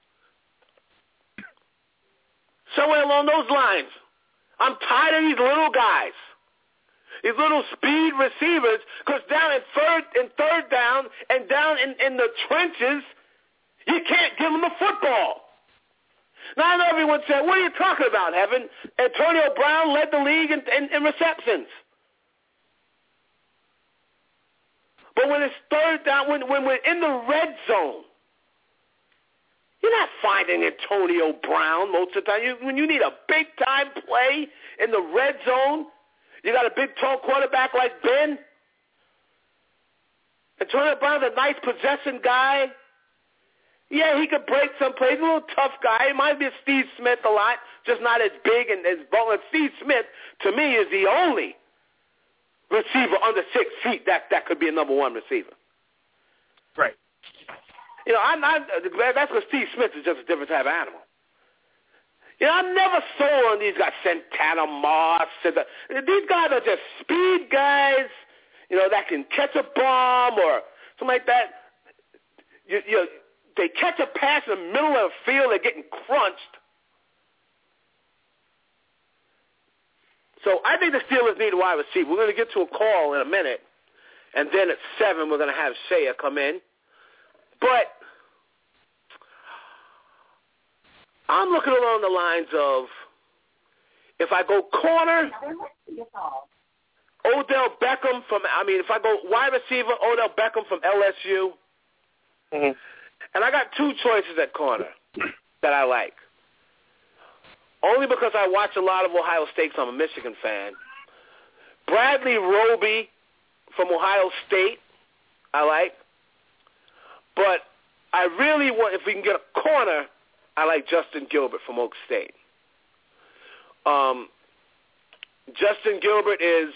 Somewhere along those lines. I'm tired of these little guys. These little speed receivers, because down in third down and down in the trenches, you can't give them the football. Now, I know everyone said, what are you talking about, Heaven? Antonio Brown led the league in receptions. But when it's third down, when we're in the red zone, you're not finding Antonio Brown most of the time. When you need a big-time play in the red zone, you got a big, tall quarterback like Ben. Antonio Brown's a nice possession guy. Yeah, he could break some plays. He's a little tough guy. He reminds me of Steve Smith a lot, just not as big and as bold. Steve Smith, to me, is the only receiver under 6 feet that could be a number one receiver. Right. That's because Steve Smith is just a different type of animal. I'm never sold on these guys, Santana Moss. These guys are just speed guys, that can catch a bomb or something like that. They catch a pass in the middle of the field, they're getting crunched. So I think the Steelers need a wide receiver. We're going to get to a call in a minute, and then at 7 we're going to have Shea come in. But I'm looking along the lines of, if I go corner, Odell Beckham if I go wide receiver, Odell Beckham from LSU. Mm-hmm. And I got 2 choices at corner that I like. Only because I watch a lot of Ohio State, so I'm a Michigan fan. Bradley Roby from Ohio State, I like. But I really want, if we can get a corner, I like Justin Gilbert from Oak State. Justin Gilbert is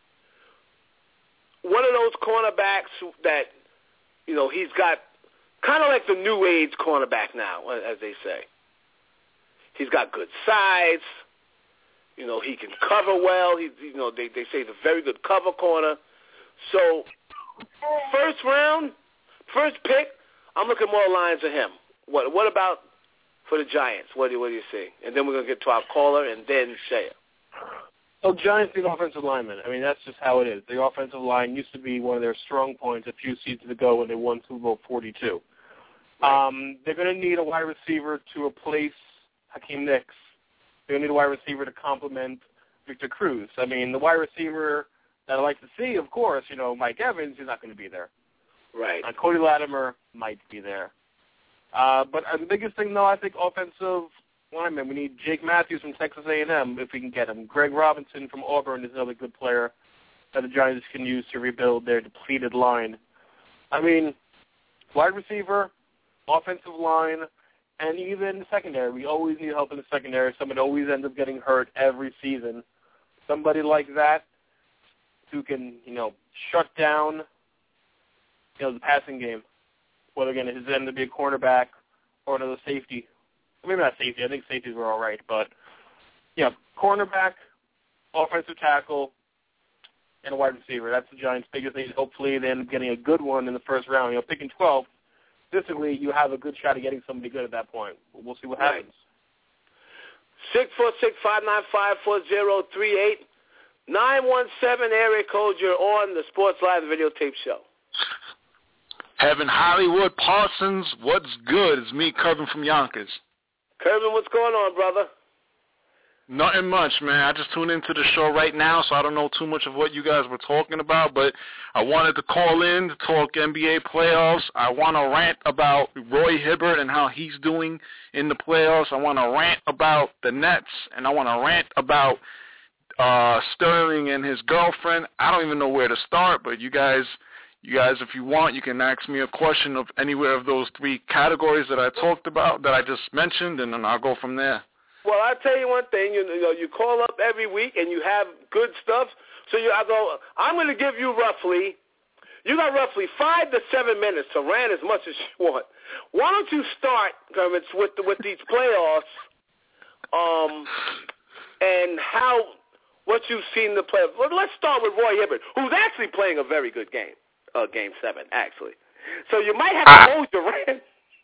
one of those cornerbacks that, he's got kind of like the new age cornerback now, as they say. He's got good size. He can cover well. They say he's a very good cover corner. So, first round, first pick, I'm looking more lines of him. What about for the Giants? What do you see? And then we're going to get to our caller and then Shea. Oh, Giants need offensive linemen. I mean, that's just how it is. The offensive line used to be one of their strong points a few seasons ago when they won Super Bowl 42. Right. They're going to need a wide receiver to replace Hakeem Nicks. They're going to need a wide receiver to complement Victor Cruz. I mean, the wide receiver that I like to see, of course, Mike Evans, he's not going to be there. Right. Cody Latimer might be there. But the biggest thing, though, I think offensive linemen. We need Jake Matthews from Texas A&M if we can get him. Greg Robinson from Auburn is another good player that the Giants can use to rebuild their depleted line. I mean, wide receiver, offensive line, and even secondary. We always need help in the secondary. Somebody always ends up getting hurt every season. Somebody like that who can, shut down, the passing game. Whether, again, it's end to be a cornerback or another safety. Maybe not safety. I think safeties were all right. But, cornerback, offensive tackle, and a wide receiver. That's the Giants' biggest thing. Hopefully they end up getting a good one in the first round. Picking 12, statistically, you have a good shot at getting somebody good at that point. We'll see what happens. 646-595-4038. 917 area code. You're on the Sports Live Videotape Show. Heaven Hollywood Parsons, what's good? It's me, Kirby from Yonkers. Kirby, what's going on, brother? Nothing much, man. I just tuned into the show right now, so I don't know too much of what you guys were talking about, but I wanted to call in to talk NBA playoffs. I want to rant about Roy Hibbert and how he's doing in the playoffs. I want to rant about the Nets, and I want to rant about Sterling and his girlfriend. I don't even know where to start, but you guys You guys, if you want, you can ask me a question of anywhere of those 3 categories that I talked about, that I just mentioned, and then I'll go from there. Well, I'll tell you one thing. You call up every week and you have good stuff. So I'm going to give you roughly 5 to 7 minutes to rant as much as you want. Why don't you start, Kermit, with these playoffs, and what you've seen in the playoffs. Well, let's start with Roy Hibbert, who's actually playing a very good game, Game 7, actually. So you might have to hold your rant.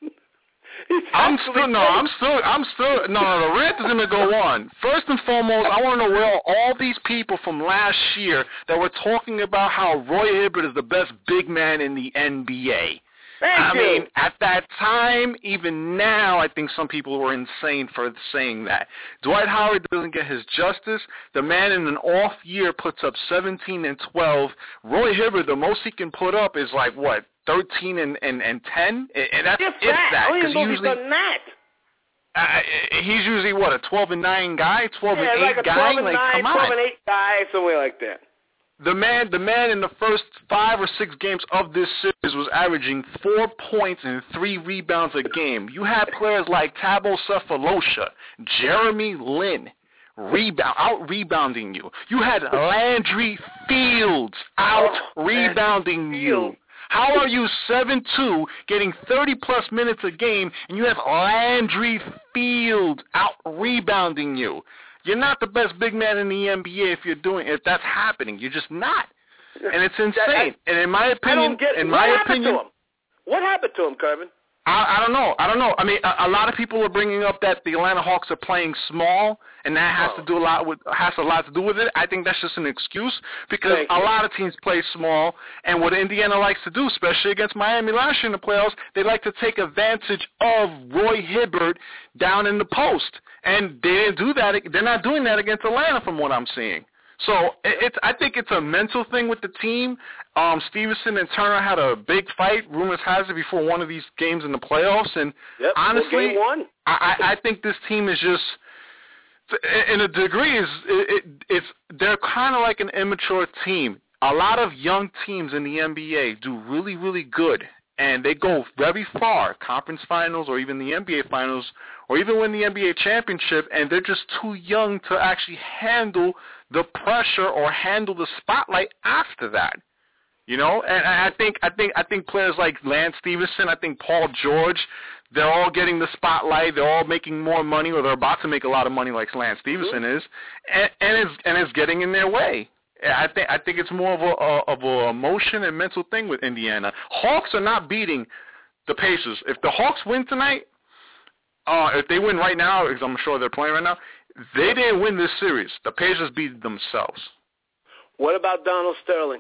The rant is going to go on. First and foremost, I want to know where all these people from last year that were talking about how Roy Hibbert is the best big man in the NBA. I mean, at that time, even now, I think some people were insane for saying that. Dwight Howard doesn't get his justice. The man in an off year puts up 17 and 12. Roy Hibbert, the most he can put up is 13 and 10? And that's that. Because he's usually, a 12 and 9 guy, 12 and 8 guy? 12 and 9, 12 and 8 guy, somewhere like that. The man in the first 5 or 6 games of this series was averaging 4 points and 3 rebounds a game. You had players like Thabo Sefolosha, Jeremy Lin, out-rebounding you. You had Landry Fields out-rebounding you. How are you 7-2, getting 30-plus minutes a game, and you have Landry Fields out-rebounding you? You're not the best big man in the NBA if that's happening. You're just not. And it's insane. And in my opinion, what happened to him, Kervin? I don't know. I mean, a lot of people are bringing up that the Atlanta Hawks are playing small, and that has a lot to do with it. I think that's just an excuse because a lot of teams play small, and what Indiana likes to do, especially against Miami last year in the playoffs, they like to take advantage of Roy Hibbert down in the post, and they didn't do that. They're not doing that against Atlanta, from what I'm seeing. So I think it's a mental thing with the team. Stevenson and Turner had a big fight, rumors has it, before one of these games in the playoffs. And honestly, game 1. I think this team is just, in a degree, they're kind of like an immature team. A lot of young teams in the NBA do really, really good, and they go very far, conference finals or even the NBA finals, or even win the NBA championship, and they're just too young to actually handle the pressure or handle the spotlight after that. You know, and I think players like Lance Stevenson, I think Paul George, they're all getting the spotlight. They're all making more money, or they're about to make a lot of money, like Lance Stevenson is, and it's getting in their way. I think it's more of a emotion and mental thing with Indiana. Hawks are not beating the Pacers. If the Hawks win tonight, if they win right now, because I'm sure they're playing right now, they didn't win this series. The Pacers beat themselves. What about Donald Sterling?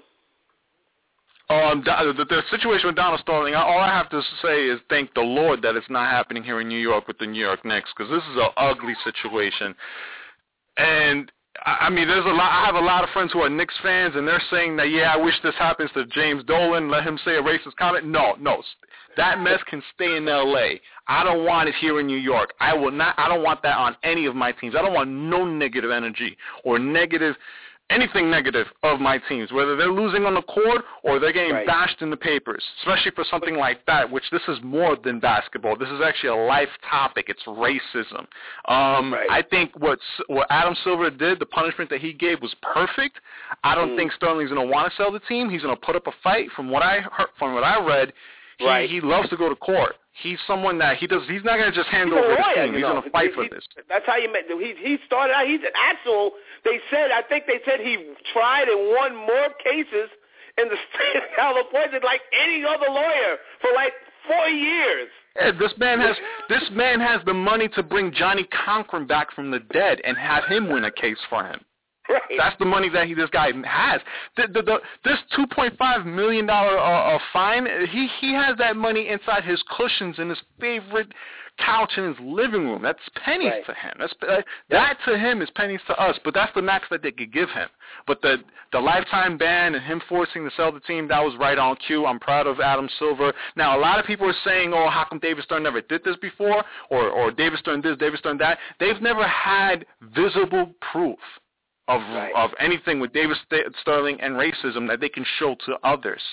The situation with Donald Sterling, all I have to say is thank the Lord that it's not happening here in New York with the New York Knicks, because this is an ugly situation. And I mean, I have a lot of friends who are Knicks fans, and they're saying that, I wish this happens to James Dolan, let him say a racist comment. No, that mess can stay in L.A. I don't want it here in New York. I don't want that on any of my teams. I don't want no negative energy or anything negative of my teams, whether they're losing on the court or they're getting bashed in the papers, especially for something like that, which this is more than basketball. This is actually a life topic. It's racism. I think what Adam Silver did, the punishment that he gave, was perfect. I don't think Sterling's going to want to sell the team. He's going to put up a fight. From what I read, he loves to go to court. He's someone that he's not going to just hand over his team. He's going to fight for this. That's how you met. He started out. He's an actual. I think they said he tried and won more cases in the state of California than like any other lawyer for like 4 years. Yeah, this man has the money to bring Johnny Cochran back from the dead and have him win a case for him. Right. That's the money that this guy has. This $2.5 million fine, he has that money inside his cushions in his favorite couch in his living room. That's pennies to him. That to him is pennies to us, but that's the max that they could give him. But the lifetime ban and him forcing to sell the team, that was right on cue. I'm proud of Adam Silver. Now, a lot of people are saying, how come David Stern never did this before? Or David Stern this, David Stern that. They've never had visible proof of anything with David Sterling and racism that they can show to others.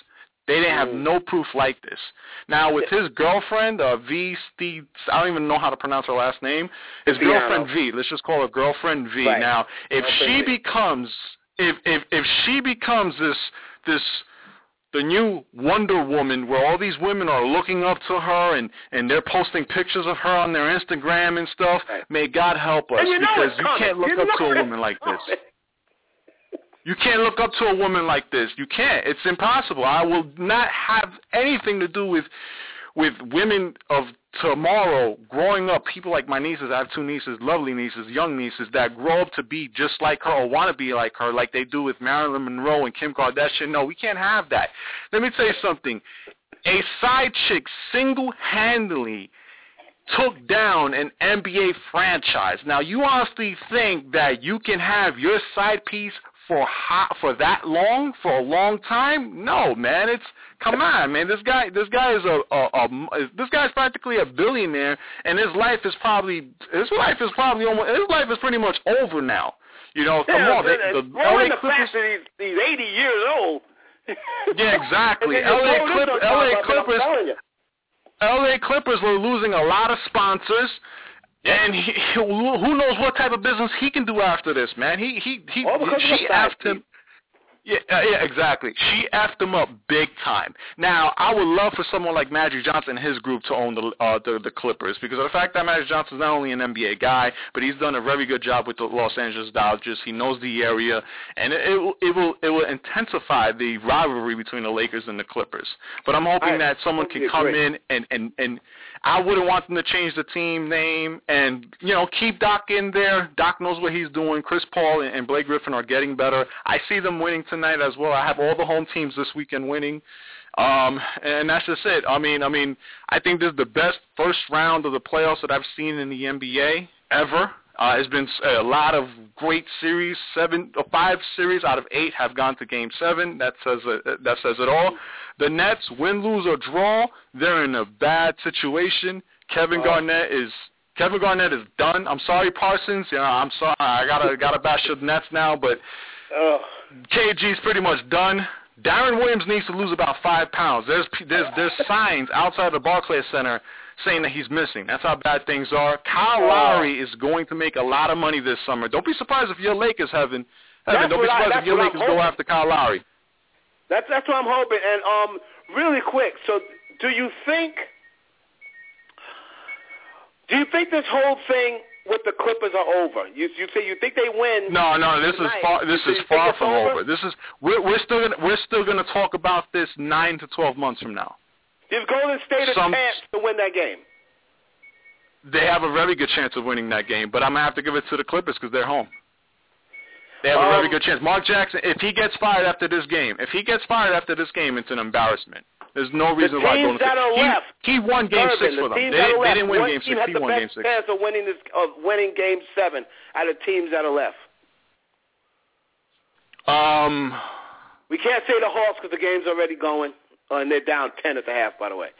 They didn't have no proof like this. Now, with his girlfriend, V. Steve, I don't even know how to pronounce her last name. His girlfriend, V. Let's just call her girlfriend V. Right. Now, if she becomes, if she becomes the new Wonder Woman, where all these women are looking up to her and they're posting pictures of her on their Instagram and stuff, may God help us, because you can't look up to a woman like this. You can't look up to a woman like this. You can't. It's impossible. I will not have anything to do with women of tomorrow growing up. People like my nieces. I have 2 nieces, lovely nieces, young nieces, that grow up to be just like her or want to be like her, like they do with Marilyn Monroe and Kim Kardashian. No, we can't have that. Let me tell you something. A side chick single-handedly took down an NBA franchise. Now, you honestly think that you can have your side piece for that long, for a long time? No, man. Come on, man. This guy is this guy's practically a billionaire, and his life is pretty much over now. You know, come on. The LA Clippers, he's 80 years old. Yeah, exactly. LA Clippers were losing a lot of sponsors. And who knows what type of business he can do after this, man. She effed him. Yeah, exactly. She effed him up big time. Now, I would love for someone like Magic Johnson and his group to own the Clippers, because of the fact that Magic Johnson is not only an NBA guy, but he's done a very good job with the Los Angeles Dodgers. He knows the area, and it will intensify the rivalry between the Lakers and the Clippers. But I'm hoping that someone can come in and I wouldn't want them to change the team name and, keep Doc in there. Doc knows what he's doing. Chris Paul and Blake Griffin are getting better. I see them winning tonight as well. I have all the home teams this weekend winning. And that's just it. I mean, I think this is the best first round of the playoffs that I've seen in the NBA ever. It's been a lot of great series. 5 series out of 8 have gone to Game 7. That says it all. The Nets, win, lose, or draw, they're in a bad situation. Kevin Garnett is done. I'm sorry, Parsons. I'm sorry. I gotta bash the Nets now, but KG's pretty much done. Darren Williams needs to lose about 5 pounds. There's signs outside the Barclays Center saying that he's missing. That's how bad things are. Kyle Lowry is going to make a lot of money this summer. Don't be surprised if your Lakers don't be surprised if your Lakers go after Kyle Lowry. That's what I'm hoping. And really quick, so do you think this whole thing with the Clippers are over? You think they win? No, this is far from over. We're still gonna talk about this 9 to 12 months from now. Gives Golden State a chance to win that game. They have a very good chance of winning that game, but I'm gonna have to give it to the Clippers because they're home. They have a very good chance. Mark Jackson, if he gets fired after this game, it's an embarrassment. There's no reason why Golden State. He won Game 6 for them. They didn't win Game 6. He won Game 6. Team had the best chance of winning Game 7 out of teams that are left. We can't say the Hawks because the game's already going, and they're down 10 at the half. By the way.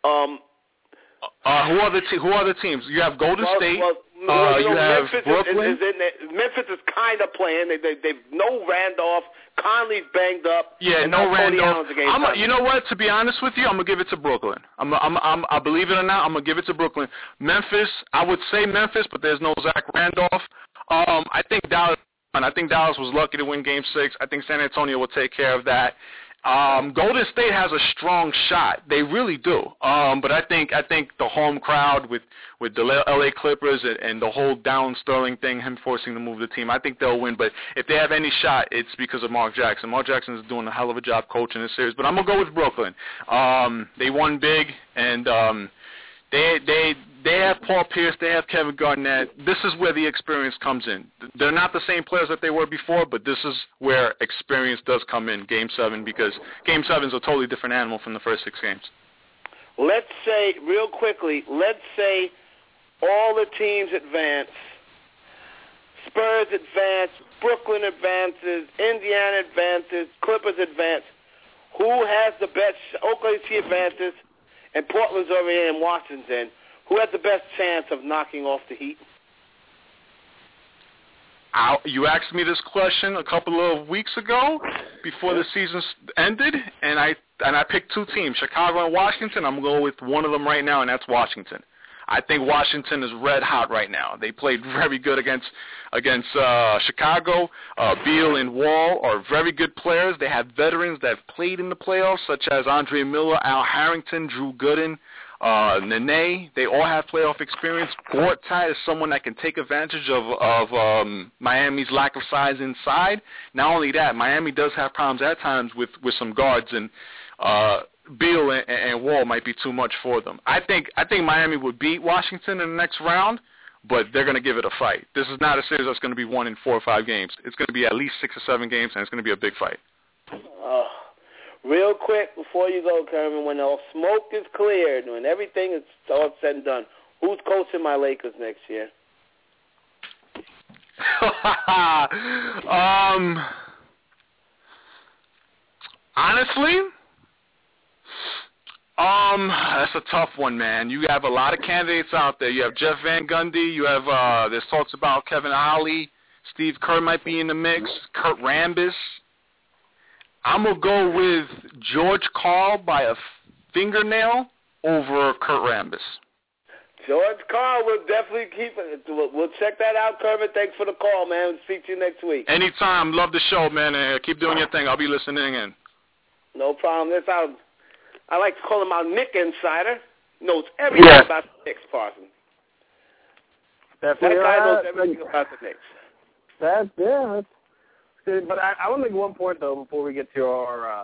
Who are the teams? You have Golden State. You have Memphis Brooklyn. Memphis is kind of playing. They've no Randolph. Conley's banged up. Yeah, no Randolph. You know what? To be honest with you, I'm gonna give it to Brooklyn. I believe it or not, I'm gonna give it to Brooklyn. Memphis, I would say Memphis, but there's no Zach Randolph. I think Dallas was lucky to win Game 6. I think San Antonio will take care of that. Golden State has a strong shot. They really do. But I think the home crowd with the LA Clippers and the whole Down Sterling thing, him forcing to move the team, I think they'll win. But if they have any shot, it's because of Mark Jackson. Mark Jackson is doing a hell of a job coaching this series. But I'm gonna go with Brooklyn. They won big, and they have Paul Pierce, they have Kevin Garnett. This is where the experience comes in. They're not the same players that they were before, but this is where experience does come in, Game 7, because Game 7 is a totally different animal from the first 6 games. Let's say, real quickly, all the teams advance. Spurs advance, Brooklyn advances, Indiana advances, Clippers advance. Who has the best? Oklahoma City advances, and Portland's over here and Washington's in. Who has the best chance of knocking off the Heat? You asked me this question a couple of weeks ago before the season ended, and I picked two teams, Chicago and Washington. I'm going with one of them right now, and that's Washington. I think Washington is red hot right now. They played very good against Chicago. Beal and Wall are very good players. They have veterans that have played in the playoffs, such as Andre Miller, Al Harrington, Drew Gooden, Nene. They all have playoff experience. Gortat is someone that can take advantage of Miami's lack of size inside. Not only that, Miami does have problems at times with some guards, and Beal and Wall might be too much for them. I think Miami would beat Washington in the next round, but they're going to give it a fight. This is not a series that's going to be won in 4 or 5 games. It's going to be at least 6 or 7 games, and it's going to be a big fight. Real quick before you go, Kermit, when all smoke is cleared, when everything is all said and done, who's coaching my Lakers next year? Honestly, that's a tough one, man. You have a lot of candidates out there. You have Jeff Van Gundy. You have there's talks about Kevin Ollie. Steve Kerr might be in the mix. Kurt Rambis. I'm going to go with George Karl by a fingernail over Kurt Rambis. George Karl will definitely keep it. We'll check that out, Kermit. Thanks for the call, man. We'll speak to you next week. Anytime. Love the show, man. Keep doing your thing. I'll be listening in. No problem. I like to call him our Knick insider. Knows everything about the Knicks, Parson. That guy knows everything about the Knicks. That's good. But I want to make one point, though, before we get to our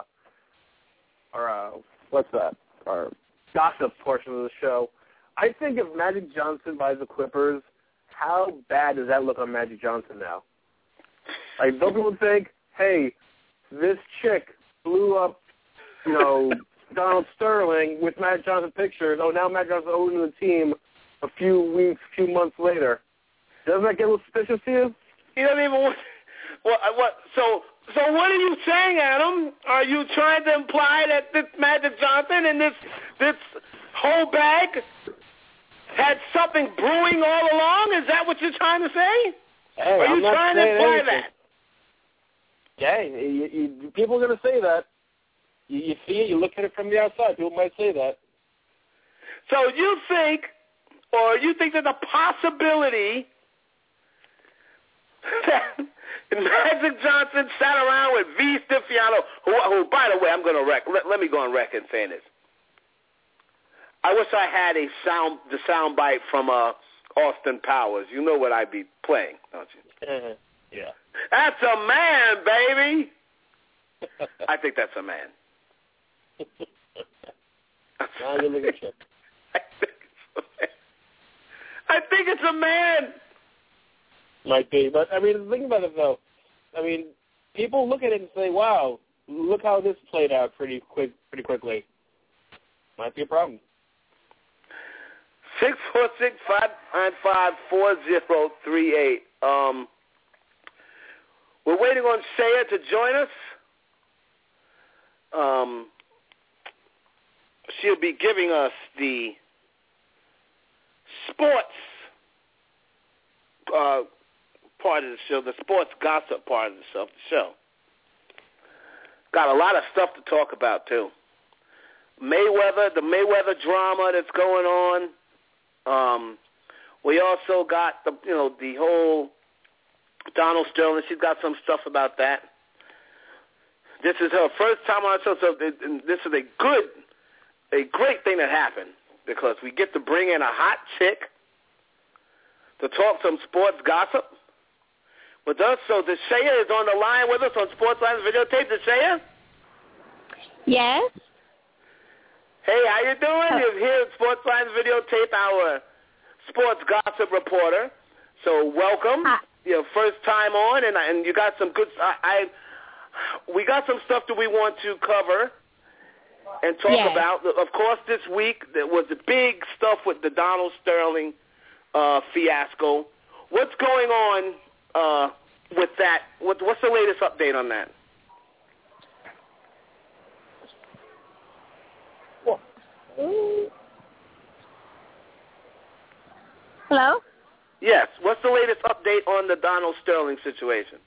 gossip portion of the show. I think if Magic Johnson buys the Clippers, how bad does that look on Magic Johnson now? Like, don't people think, hey, this chick blew up, Donald Sterling with Magic Johnson pictures. Oh, now Magic Johnson owns the team a few months later. Doesn't that get a little suspicious to you? He doesn't even want... What? So what are you saying, Adam? Are you trying to imply that this Magic Johnson and this whole bag had something brewing all along? Is that what you're trying to say? Hey, are you trying to imply anything. that? Yeah, people are going to say that. You see it, you look at it from the outside. People might say that. So you think there's a possibility that Magic Johnson sat around with V. Stifiano, who by the way, I'm going to let me go on record saying this. I wish I had the sound bite from Austin Powers. You know what I'd be playing, don't you? Yeah. That's a man, baby. I think that's a man. I think it's a man. Might be, but I mean, think about it though. I mean, people look at it and say, "Wow, look how this played out pretty quickly." Might be a problem. 646-595-4038. We're waiting on Shea to join us. She'll be giving us the sports part of the show, the sports gossip part of the show. Got a lot of stuff to talk about too. The Mayweather drama that's going on. We also got the whole Donald Sterling. She's got some stuff about that. This is her first time on our show, so this is a great thing that happened because we get to bring in a hot chick to talk some sports gossip with us. So Deshea is on the line with us on Sportsline's Videotape. Deshea? Yes. Hey, how you doing? You're here at Sportsline's Videotape, our sports gossip reporter. So welcome. Hi. Your first time on, and you got some good. We got some stuff that we want to cover and talk about. Of course, this week there was the big stuff with the Donald Sterling fiasco. What's going on with that? What's the latest update on that? Hello? Yes. What's the latest update on the Donald Sterling situation?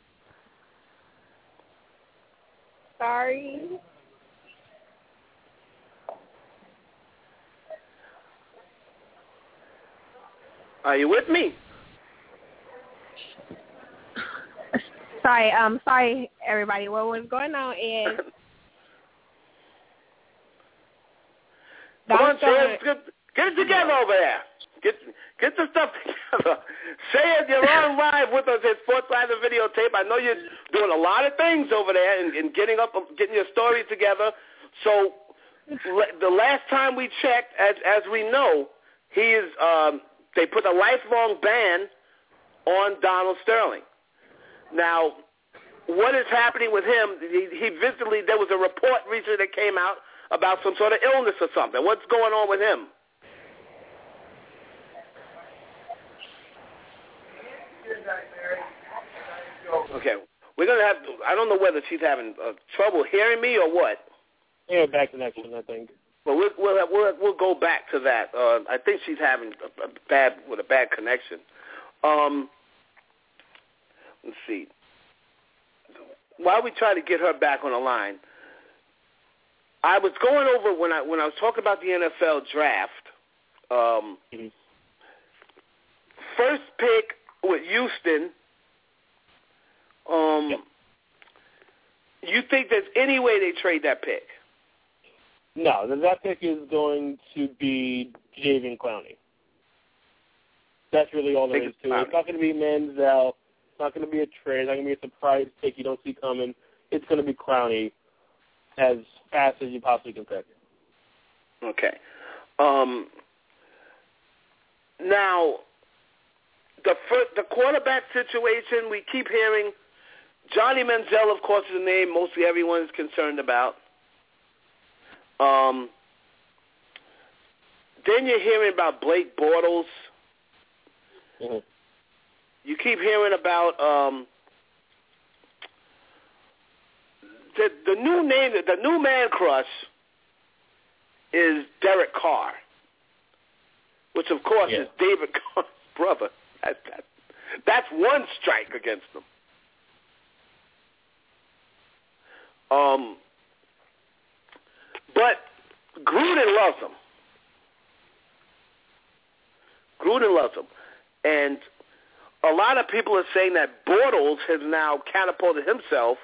Sorry. Are you with me? Sorry, everybody. What was going on is Come on, Sam. Get it together over there. Get the stuff together. Say it. You're on live with us at Sports Live and Videotape. I know you're doing a lot of things over there and getting your story together. So the last time we checked, as we know, he is. They put a lifelong ban on Donald Sterling. Now, what is happening with him? He visibly, there was a report recently that came out about some sort of illness or something. What's going on with him? Okay, we're gonna have. I don't know whether she's having trouble hearing me or what. Yeah, bad connection, I think. Well, we'll go back to that. I think she's having a bad connection. Let's see. While we try to get her back on the line, I was going over when I was talking about the NFL draft. First pick with Houston. Yep. You think there's any way they trade that pick? No, that pick is going to be Jadeveon Clowney. That's really all there is to it. It's not going to be Manziel. It's not going to be a trade. It's not going to be a surprise pick you don't see coming. It's going to be Clowney as fast as you possibly can pick. Okay. Now, the quarterback situation, we keep hearing Johnny Manziel, of course, is a name mostly everyone is concerned about. Then you're hearing about Blake Bortles. Mm-hmm. You keep hearing about the new name, the new man crush is Derek Carr, which of course is David Carr's brother. That's one strike against them. But Gruden loves him. And a lot of people are saying that Bortles has now catapulted himself,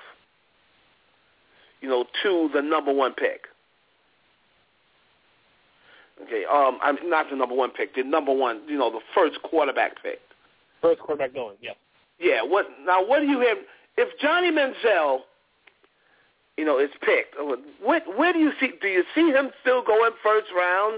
to the number one pick. Okay, I'm not the number one pick, the number one, the first quarterback pick. First quarterback going, yeah. Yeah, what do you have? If Johnny Manziel, is picked, where do you see him still going first round?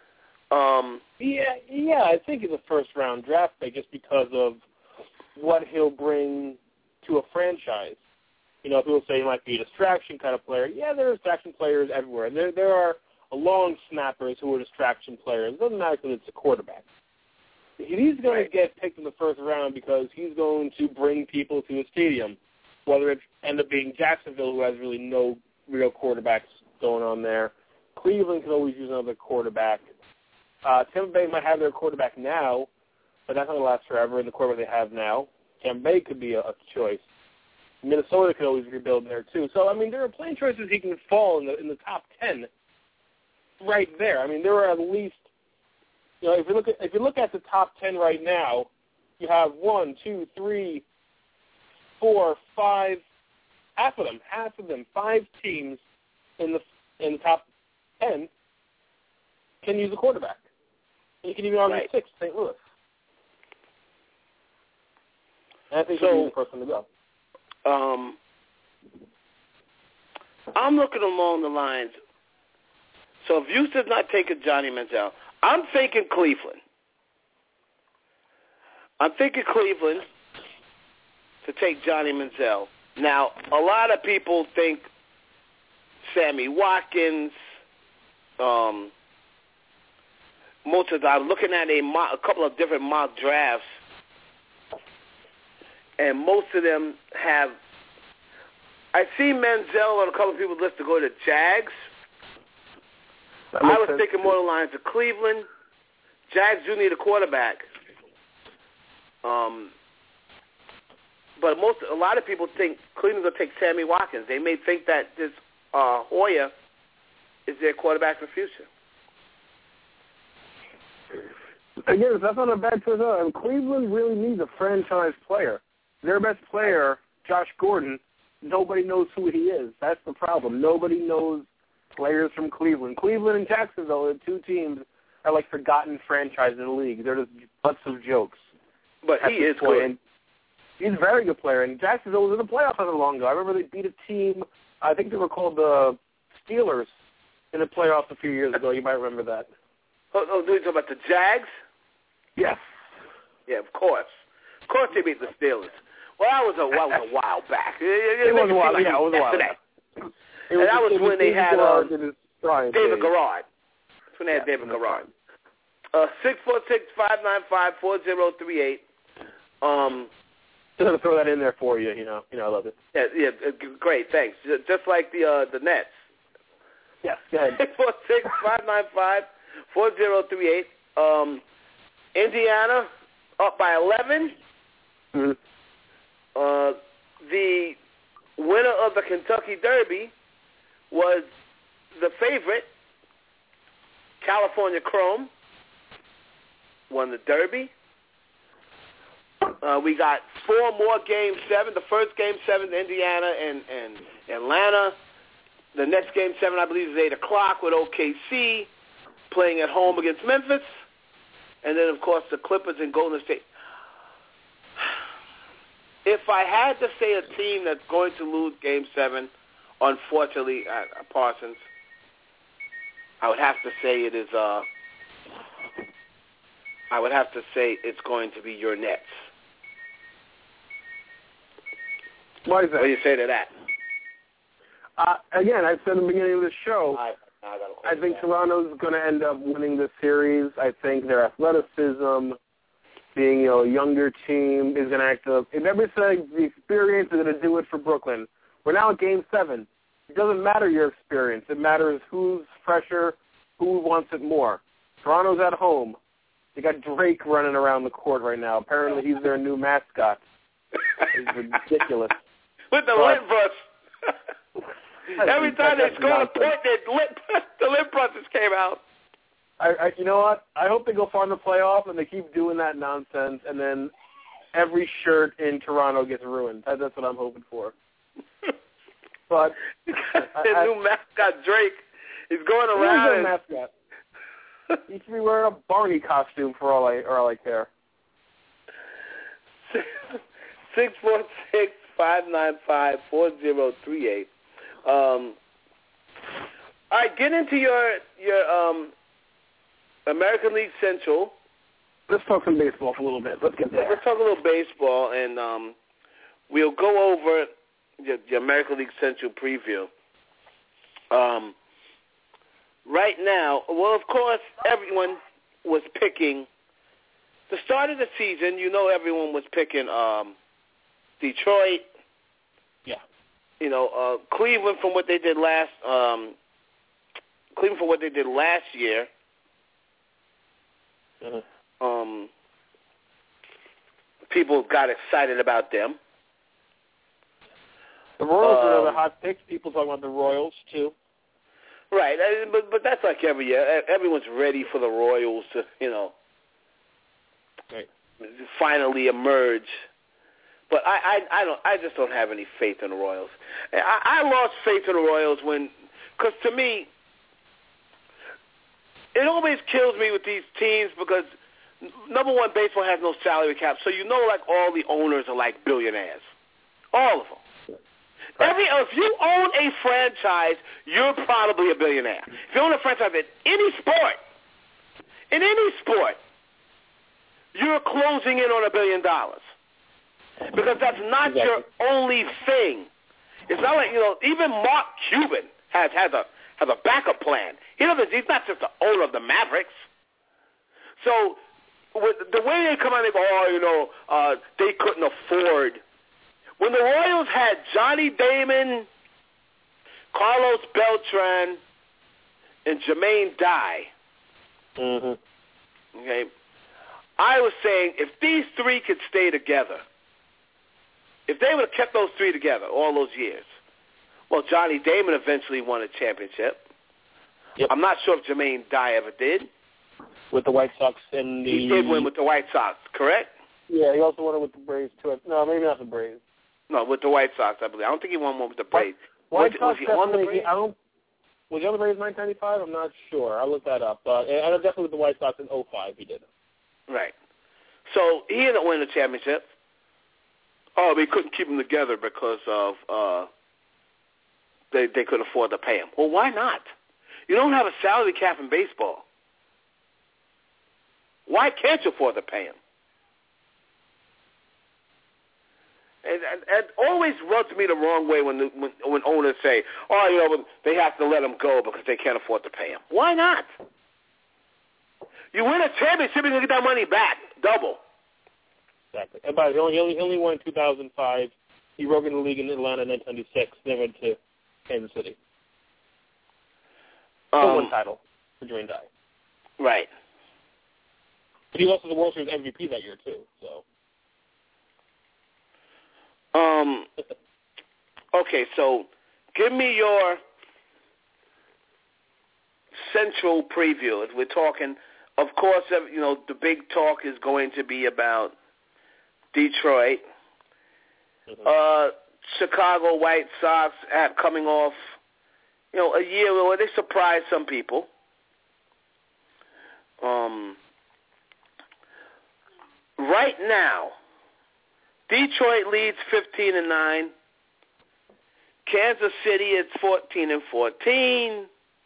Yeah, I think he's a first-round draft pick just because of what he'll bring to a franchise. People say he might be a distraction kind of player. Yeah, there are distraction players everywhere. There are long snappers who are distraction players. It doesn't matter if it's a quarterback. He's going to get picked in the first round because he's going to bring people to a stadium, whether it end up being Jacksonville, who has really no real quarterbacks going on there. Cleveland could always use another quarterback. Tampa Bay might have their quarterback now, but that's not going to last forever, and the quarterback they have now. Tampa Bay could be a choice. Minnesota could always rebuild there, too. So, there are plenty of choices he can fall in the top 10 right there. There are at least, if you look at the top 10 right now, you have 1, 2, 3, 4, 5, half of them, 5 teams in the top 10 can use a quarterback. You can even argue 6, St. Louis. And I think he's the person to go. I'm looking along the lines. So if Houston's not taking Johnny Manziel, I'm thinking Cleveland. To take Johnny Manziel. Now, a lot of people think Sammy Watkins. Most of I'm looking at a couple of different mock drafts, and most of them have. I see Manziel on a couple of people's list to go to Jags. I was thinking more along the lines of Cleveland. Jags do need a quarterback. But a lot of people think Cleveland's going to take Sammy Watkins. They may think that this Hoyer is their quarterback for the future. Again, that's not a bad choice. And Cleveland really needs a franchise player. Their best player, Josh Gordon, nobody knows who he is. That's the problem. Nobody knows players from Cleveland. Cleveland and Jacksonville are two teams are like forgotten franchises in the league. They're just butts of jokes. But he is good. He's a very good player. And Jacksonville was in the playoffs not so long ago. I remember they beat a team, I think they were called the Steelers, in the playoffs a few years ago. You might remember that. Oh, do you talk about the Jags? Yes. Yeah, of course. Of course they beat the Steelers. Well, that was a while back. It was a while. Yeah, it was a while back. And that was when they had David Garrard. That's when they had Yeah, David Garrard. 646-595-4038. Just to throw that in there for you, you know, I love it. Yeah, great, thanks. Just like the Nets. Yes, go ahead. 646-595-4038. Indiana up by 11. Mm-hmm. The winner of the Kentucky Derby was the favorite, California Chrome, won the Derby. We got 4 more Game 7. The first Game 7 to Indiana and Atlanta. The next Game 7, I believe, is 8 o'clock with OKC playing at home against Memphis. And then, of course, the Clippers and Golden State. If I had to say a team that's going to lose Game 7, unfortunately, Parsons, I would have to say it is. I would have to say it's going to be your Nets. Why is that? What do you say to that? Again, I said in the beginning of the show, I think Toronto's going to end up winning this series. I think their athleticism, being a younger team, is going to act up. If ever said the experience is going to do it for Brooklyn. We're now at Game 7. It doesn't matter your experience. It matters who's fresher, who wants it more. Toronto's at home. They got Drake running around the court right now. Apparently he's their new mascot. It's ridiculous. With the lip brush. Every time they score a point, the lip brushes came out. You know what? I hope they go far in the playoff and they keep doing that nonsense, and then every shirt in Toronto gets ruined. That's what I'm hoping for. But the new mascot Drake is going around. He's their mascot. He should be wearing a Barney costume for all I care. 646-595-4038. All right, get into your American League Central. Let's talk some baseball for a little bit. Let's get there. Let's talk a little baseball, and we'll go over the American League Central preview. Right now, well, of course, everyone was picking the start of the season. You know, everyone was picking Detroit. Yeah. You know, Cleveland from what they did last. Cleveland from what they did last year. Mm-hmm. People got excited about them. The Royals are the hot picks. People talking about the Royals too. Right, but that's like every year. Everyone's ready for the Royals to, right, finally emerge. But I just don't have any faith in the Royals. I lost faith in the Royals because to me, it always kills me with these teams because number one, baseball has no salary cap, so like all the owners are like billionaires, all of them. Right. If you own a franchise, you're probably a billionaire. If you own a franchise in any sport, you're closing in on $1 billion because that's not your only thing. It's not like even Mark Cuban has a backup plan. He's not just the owner of the Mavericks. So with the way they come out, they go, they couldn't afford. When the Royals had Johnny Damon, Carlos Beltran, and Jermaine Dye, mm-hmm. okay, I was saying if these three could stay together, if they would have kept those three together all those years, well, Johnny Damon eventually won a championship. Yep. I'm not sure if Jermaine Dye ever did. With the White Sox and the... He did win with the White Sox, correct? Yeah, he also won it with the Braves, too. No, maybe not the Braves. No, with the White Sox, I believe. I don't think he won one with the Braves. White Sox was he on the Braves? Was he on the Braves in 1995? I'm not sure. I'll look that up. But I know definitely with the White Sox in 2005 he did. Right. So he ended up winning the championship. Oh, they couldn't keep them together because of they couldn't afford to pay him. Well, why not? You don't have a salary cap in baseball. Why can't you afford to pay him? And it always rubs me the wrong way when owners say, "Oh, you know, they have to let him go because they can't afford to pay him." Why not? You win a championship, you get that money back, double. Exactly. And by the way, he only won in 2005. He broke in the league in Atlanta in 1996. Then went to Kansas City. One title for Jermaine Dye. Right. But he was also the World Series MVP that year too. So. Okay, so give me your central preview. If we're talking, of course, you know, the big talk is going to be about Detroit. Chicago White Sox coming off, you know, a year where they surprised some people. Right now, Detroit leads 15-9. Kansas City is 14-14.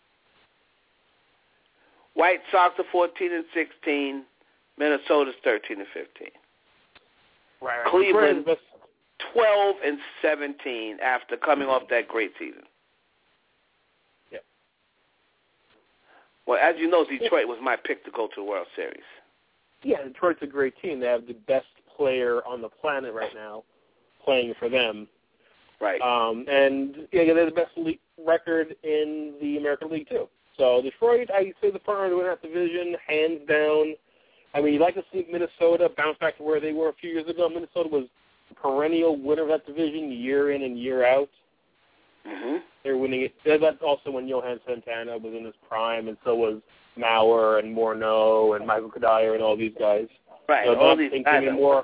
White Sox are 14-16. Minnesota's 13-15. Right. Cleveland 12-17 after coming off that great season. Yeah. Well, as you know, Detroit was my pick to go to the World Series. Yeah, Detroit's a great team. They have the best player on the planet right now playing for them. Right. And yeah, they're the best record in the American League too. So Detroit, I say the front runner to win that division, hands down. I mean, you'd like to see Minnesota bounce back to where they were a few years ago. Minnesota was a perennial winner of that division year in and year out. Mm-hmm. They're winning it. That's also when Johan Santana was in his prime, and so was Mauer and Morneau and Michael Kadire and all these guys. Right. So all these guys. Anymore.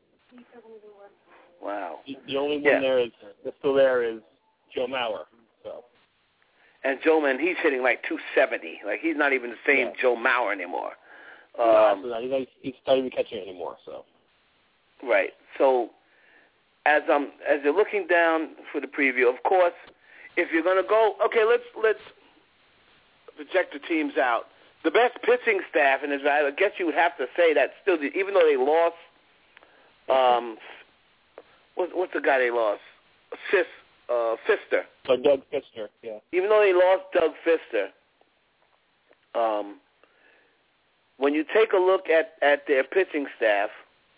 Wow. The only one that's still there is Joe Mauer. So. And Joe, man, he's hitting like 270. Like he's not even the same Joe Mauer anymore. He's not even catching anymore. So. Right. So, as you're looking down for the preview, of course, if you're going to go, okay, let's project the teams out. The best pitching staff, and I guess you would have to say that still, even though they lost, what's the guy they lost? Fister. Oh, Doug Fister, yeah. Even though they lost Doug Fister, when you take a look at their pitching staff,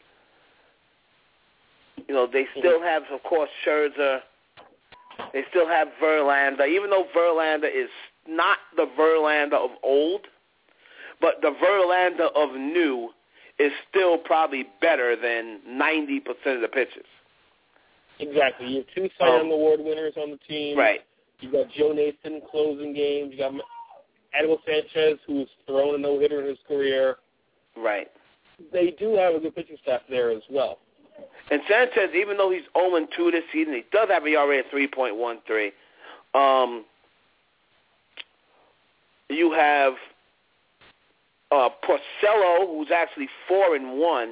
you know, they still have, of course, Scherzer. They still have Verlander, even though Verlander is not the Verlander of old, but the Verlander of new is still probably better than 90% of the pitchers. Exactly. You have two Cy Young Award winners on the team. Right. You've got Joe Nathan closing games. You got Adelmo Sanchez, who's thrown a no-hitter in his career. Right. They do have a good pitching staff there as well. And Sanchez, even though he's 0-2 this season, he does have an ERA at 3.13. You have Porcello, who's actually 4-1.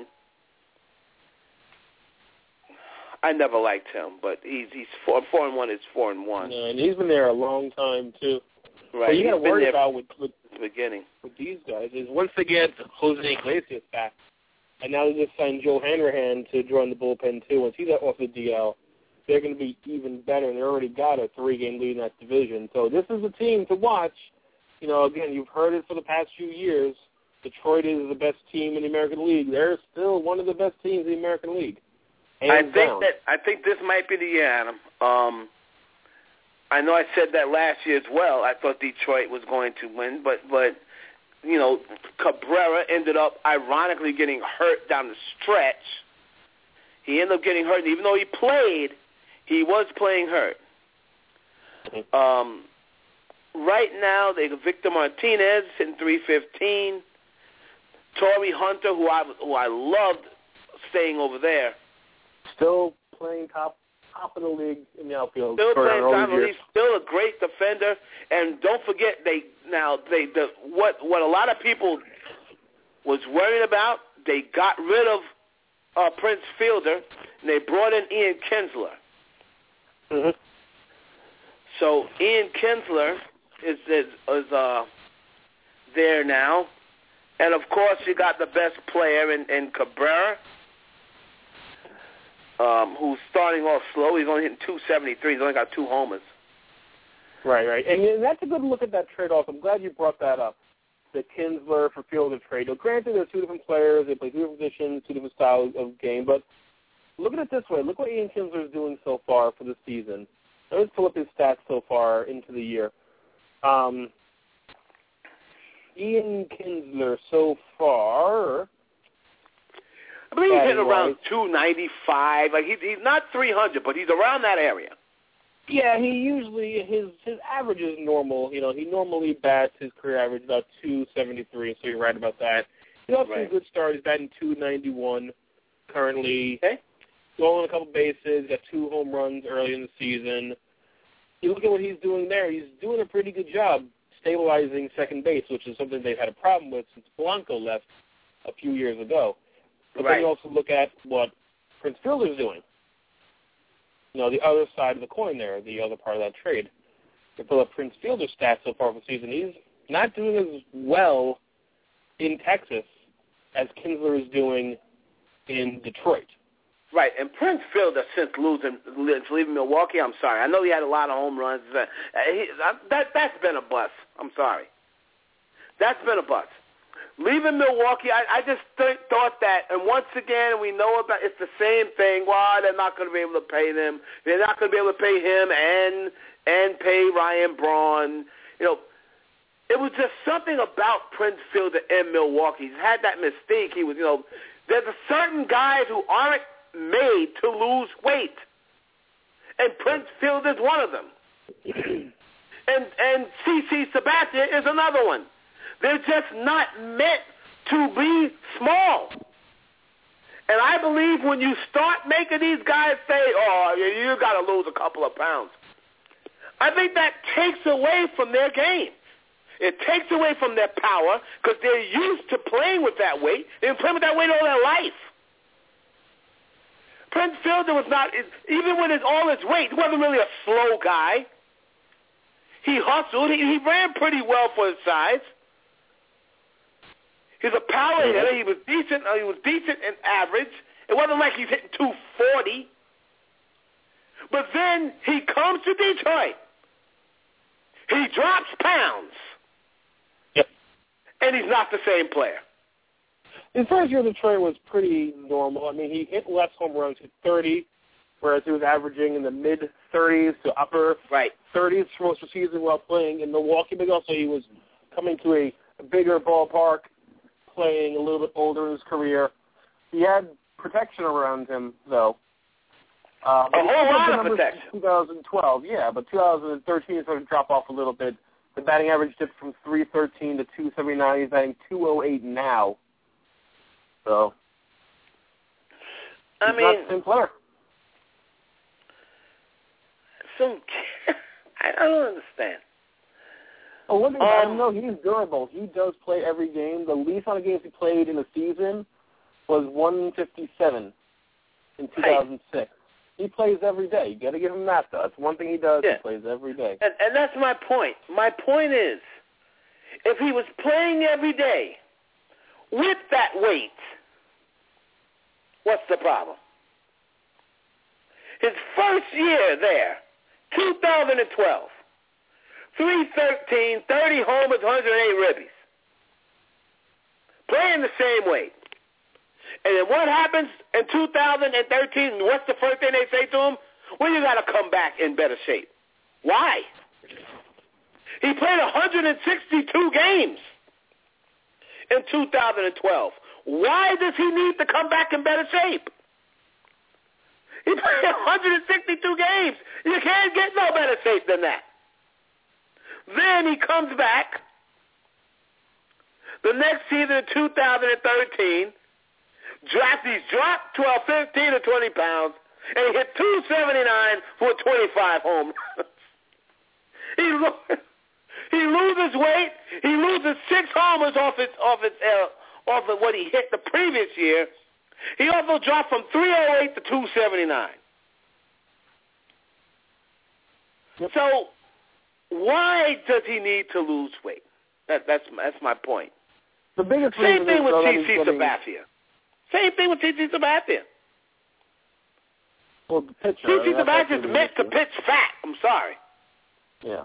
I never liked him, but he's 4-1 is 4-1. Yeah, and he's been there a long time too. Right. What you got to worry about with the beginning with these guys is once they get Jose Iglesias back, and now they just signed Joe Hanrahan to join the bullpen too. Once he's off the DL, they're going to be even better, and they already got a 3-game lead in that division. So this is a team to watch. You know, again, you've heard it for the past few years. Detroit is the best team in the American League. They're still one of the best teams in the American League. I think this might be the year, Adam. I know I said that last year as well. I thought Detroit was going to win, but Cabrera ended up ironically getting hurt down the stretch. He ended up getting hurt, and even though he played, he was playing hurt. Right now, they got Victor Martinez in 315. Torrey Hunter, who I loved staying over there. Still playing top of the league in the outfield. Still playing top of the league. Still a great defender. And don't forget, what a lot of people was worried about, they got rid of Prince Fielder, and they brought in Ian Kinsler. Mm-hmm. So Ian Kinsler is there now. And, of course, you got the best player in Cabrera, who's starting off slow. He's only hitting 273. He's only got 2 homers. Right. And that's a good look at that trade-off. I'm glad you brought that up, the Kinsler for Fielder trade. Now, granted, they're 2 different players. They play 2 different positions, 2 different styles of game. But look at it this way. Look what Ian Kinsler is doing so far for the season. Let's pull up his stats so far into the year. Ian Kinsler so far, I believe he's hitting around 295. Like he's not 300, but he's around that area. Yeah, he usually his average is normal. He normally bats his career average about 273, so you're right about that. He's off to a good start. He's batting 291 currently. Okay. Stolen a couple bases, got 2 home runs early in the season. You look at what he's doing there. He's doing a pretty good job stabilizing second base, which is something they've had a problem with since Blanco left a few years ago. But then you also look at what Prince Fielder's doing. The other side of the coin there, the other part of that trade. To pull up Prince Fielder's stats so far for the season, he's not doing as well in Texas as Kinsler is doing in Detroit. Right, and Prince Fielder, since leaving Milwaukee, I'm sorry. I know he had a lot of home runs. That's been a bust. I'm sorry. That's been a bust. Leaving Milwaukee, I just thought that, and once again, we know about it's the same thing. Well, they're not going to be able to pay them. They're not going to be able to pay him and pay Ryan Braun. It was just something about Prince Fielder in Milwaukee. He's had that mystique. He was, there's a certain guys who aren't made to lose weight, and Prince Fielder's one of them. and CC Sabathia is another one. They're just not meant to be small. And I believe when you start making these guys say, you got to lose a couple of pounds, I think that takes away from their game. It takes away from their power because they're used to playing with that weight. They've been playing with that weight all their life. Prince Fielder was not, even with all his weight, he wasn't really a slow guy. He hustled. He ran pretty well for his size. He's a power hitter. He was decent. He was decent in average. It wasn't like he's hitting 240. But then he comes to Detroit. He drops pounds. Yep. And he's not the same player. His first year in Detroit was pretty normal. I mean, he hit less home runs, hit 30, whereas he was averaging in the mid-30s to upper 30s for most of the season while playing in Milwaukee. But also he was coming to a bigger ballpark, playing a little bit older in his career. He had protection around him, though. A whole lot of protection. 2012, yeah, but 2013 started to drop off a little bit. The batting average dipped from 313 to 279. He's batting 208 now. So, he's not the same player. I don't understand. Oh, one thing about him, though, he's durable. He does play every game. The least amount of games he played in a season was 157 in 2006. He plays every day. You got to give him that, though. That's one thing he does. Yeah. He plays every day. And that's my point. My point is, if he was playing every day with that weight, what's the problem? His first year there, 2012, 313, 30 homers, 108 ribbies. Playing the same weight. And then what happens in 2013? What's the first thing they say to him? Well, you got to come back in better shape. Why? He played 162 games. in 2012. Why does he need to come back in better shape? He played 162 games. You can't get no better shape than that. Then he comes back the next season in 2013. He's dropped 12, 15 or 20 pounds, and he hit 279 for 25 home runs. He loses weight. He loses 6 homers off of what he hit the previous year. He also dropped from 308 to 279. Yep. So why does he need to lose weight? That's my point. The biggest Same thing with CC Sabathia. Same thing with CC Sabathia. Well, the pitcher. CC Sabathia's meant to pitch fat. I'm sorry. Yeah.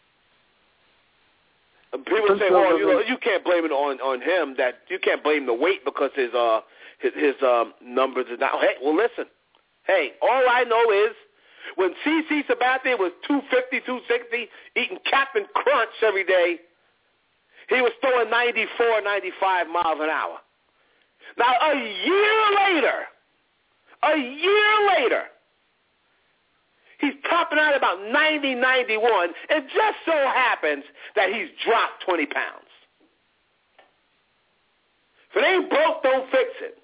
People say, "Oh, you can't blame it on him. That you can't blame the weight because his numbers are not." Hey, well, listen. Hey, all I know is when CC Sabathia was 250, 260, eating Captain Crunch every day, he was throwing 94, 95 miles an hour. Now, a year later, he's topping out about 90, 91. It just so happens that he's dropped 20 pounds. If it ain't broke, don't fix it.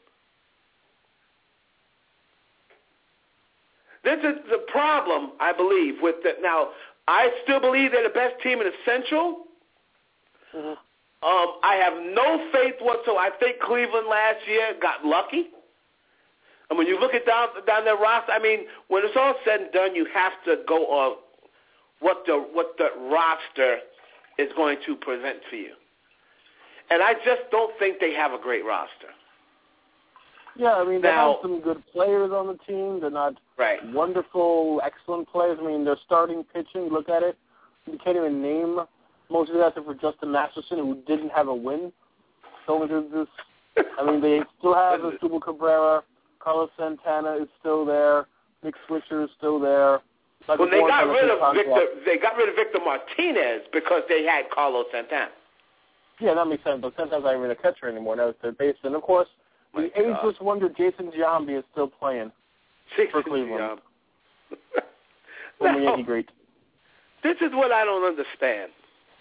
This is the problem, I believe, with the, now, I still believe they're the best team in the Central. Mm-hmm. I have no faith whatsoever. I think Cleveland last year got lucky. And when you look at down their roster, I mean, when it's all said and done, you have to go on what the roster is going to present for you. And I just don't think they have a great roster. Yeah, I mean, they have some good players on the team. They're not wonderful, excellent players. I mean, they're starting pitching. Look at it. You can't even name most of the guys except for Justin Masterson, who didn't have a win. So I mean, they still have Asdrubal Cabrera. Carlos Santana is still there. Nick Swisher is still there. Well, they got rid of Victor Martinez because they had Carlos Santana. Yeah, that makes sense. But Santana's not even a catcher anymore. Now it's their baseman. And of course, the ageless wonder Jason Giambi is still playing for Cleveland. Yankee great. This is what I don't understand.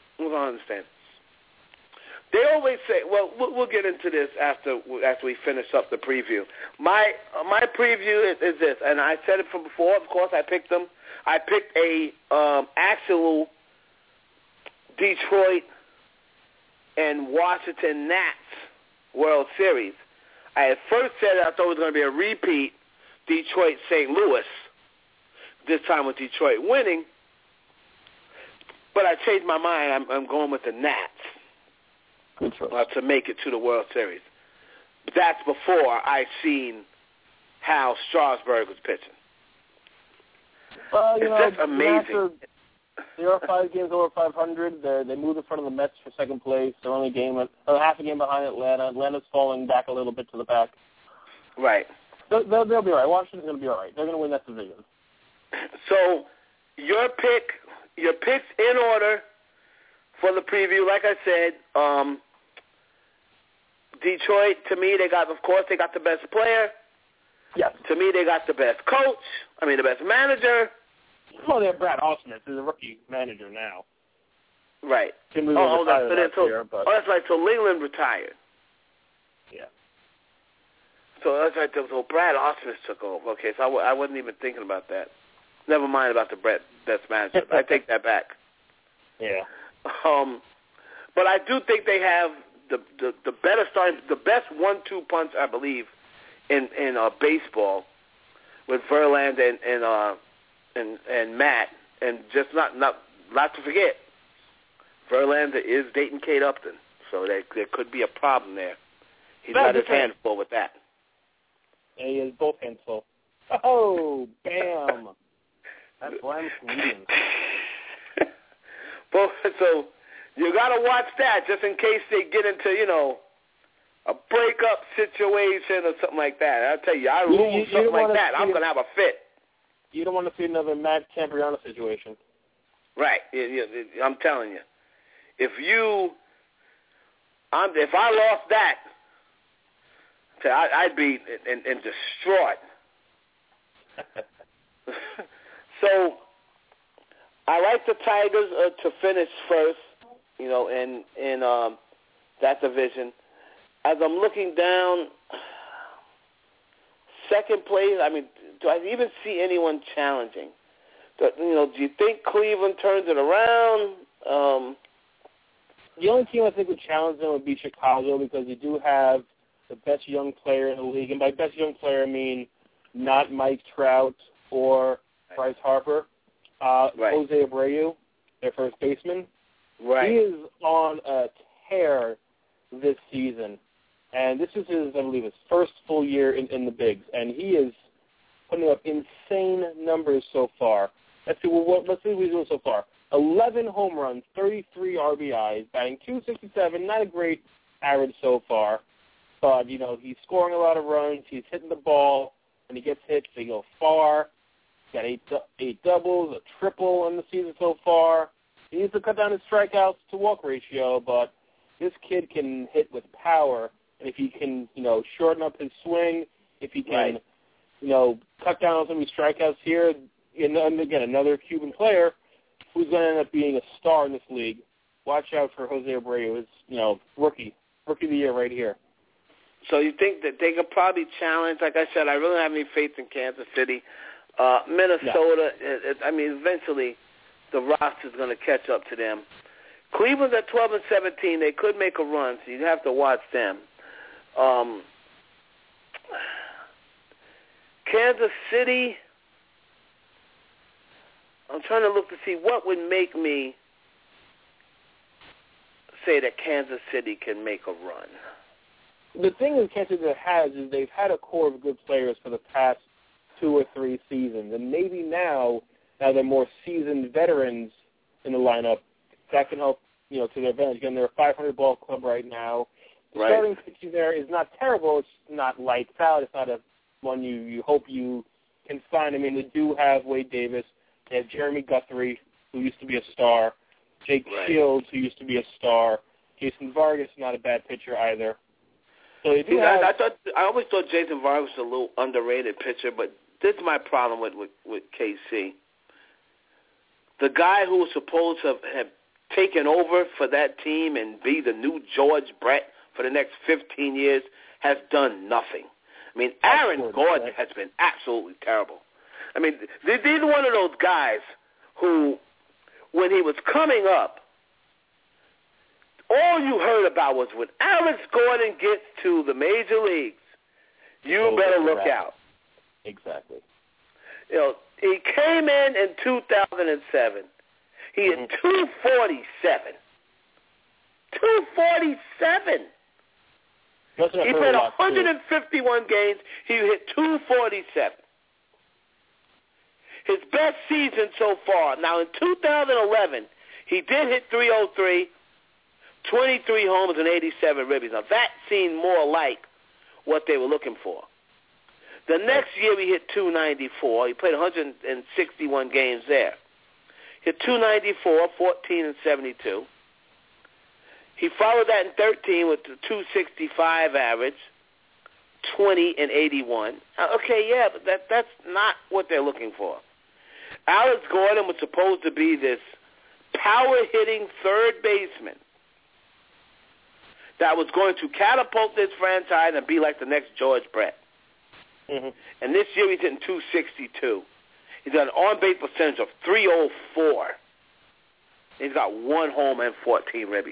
They always say, well, we'll get into this after we finish up the preview. My preview is this, and I said it from before. Of course, I picked them. I picked a actual Detroit and Washington Nats World Series. I had first said I thought it was going to be a repeat Detroit-St. Louis, this time with Detroit winning. But I changed my mind. I'm going with the Nats. Good choice. To make it to the World Series. But that's before I seen how Strasburg was pitching. It's just amazing. They are 5 games over 500. They moved in front of the Mets for second place. They're only half a game behind Atlanta. Atlanta's falling back a little bit to the back. Right. They'll be all right. Washington's going to be all right. They're going to win that division. So your picks in order for the preview, like I said, Detroit, to me, they got the best player. Yes. To me, they got the best coach. The best manager. Well, they have Brad Ausmus, who's a rookie manager now. Right. That's right. So Leland retired. Yeah. So that's right. So Brad Ausmus took over. Okay, so I wasn't even thinking about that. Never mind about the best manager. I take that back. Yeah. But I do think they have the better starting, the best 1-2 punch, I believe, in baseball, with Verlander and Matt, and just not to forget, Verlander is dating Kate Upton, so there could be a problem there. He's got his hands full with that. Yeah, he has both hands full. Oh, bam! That's why I'm comedian. So you got to watch that just in case they get into, a breakup situation or something like that. I'll tell you, I lose something like that, I'm going to have a fit. You don't want to see another Matt Cambriano situation. Right. I'm telling you. If you If I lost that, I'd be in distraught. So I like the Tigers to finish first, in that division. As I'm looking down, second place, do I even see anyone challenging? Do you think Cleveland turns it around? The only team I think would challenge them would be Chicago because they do have the best young player in the league. And by best young player, I mean not Mike Trout or Bryce Harper. Jose Abreu, their first baseman. Right. He is on a tear this season. And this is his first full year in the bigs. And he is putting up insane numbers so far. Let's see what he's doing so far. 11 home runs, 33 RBIs, batting .267, not a great average so far. But, he's scoring a lot of runs. He's hitting the ball. When he gets hit, they go far. He's got eight doubles, a triple in the season so far. He needs to cut down his strikeouts to walk ratio, but this kid can hit with power. And if he can, shorten up his swing, if he can, cut down on some of these strikeouts here, and again, another Cuban player who's going to end up being a star in this league. Watch out for Jose Abreu. It's, rookie of the year right here. So you think that they could probably challenge? Like I said, I really don't have any faith in Kansas City. Minnesota, eventually the roster's going to catch up to them. Cleveland's at 12-17. They could make a run, so you have to watch them. Kansas City, I'm trying to look to see what would make me say that Kansas City can make a run. The thing that Kansas City has is they've had a core of good players for the past 2 or 3 seasons, and maybe now they're more seasoned veterans in the lineup, that can help, to their advantage. Again, they're a 500-ball club right now. The starting pitching there is not terrible. It's not lights out. It's not one you hope you can find. They do have Wade Davis. They have Jeremy Guthrie, who used to be a star. Jake Shields, who used to be a star. Jason Vargas, not a bad pitcher either. So they do have... I always thought Jason Vargas was a little underrated pitcher, but this is my problem with KC. The guy who was supposed to have taken over for that team and be the new George Brett for the next 15 years has done nothing. Aaron Gordon has been absolutely terrible. These are one of those guys who, when he was coming up, all you heard about was when Alex Gordon gets to the major leagues, you better look out. Exactly. He came in 2007. He hit 247. 247. He played 151 games. He hit 247. His best season so far. Now, in 2011, he did hit 303, 23 homers and 87 ribbies. Now, that seemed more like what they were looking for. The next year, he hit 294. He played 161 games there. Hit 294, 14 and 72. He followed that in 13 with the 265 average, 20 and 81. Okay, yeah, but that's not what they're looking for. Alex Gordon was supposed to be this power-hitting third baseman that was going to catapult this franchise and be like the next George Brett. Mm-hmm. And this year he's hitting 262. He's got an on-base percentage of 304. He's got 1 home and 14 ribbies.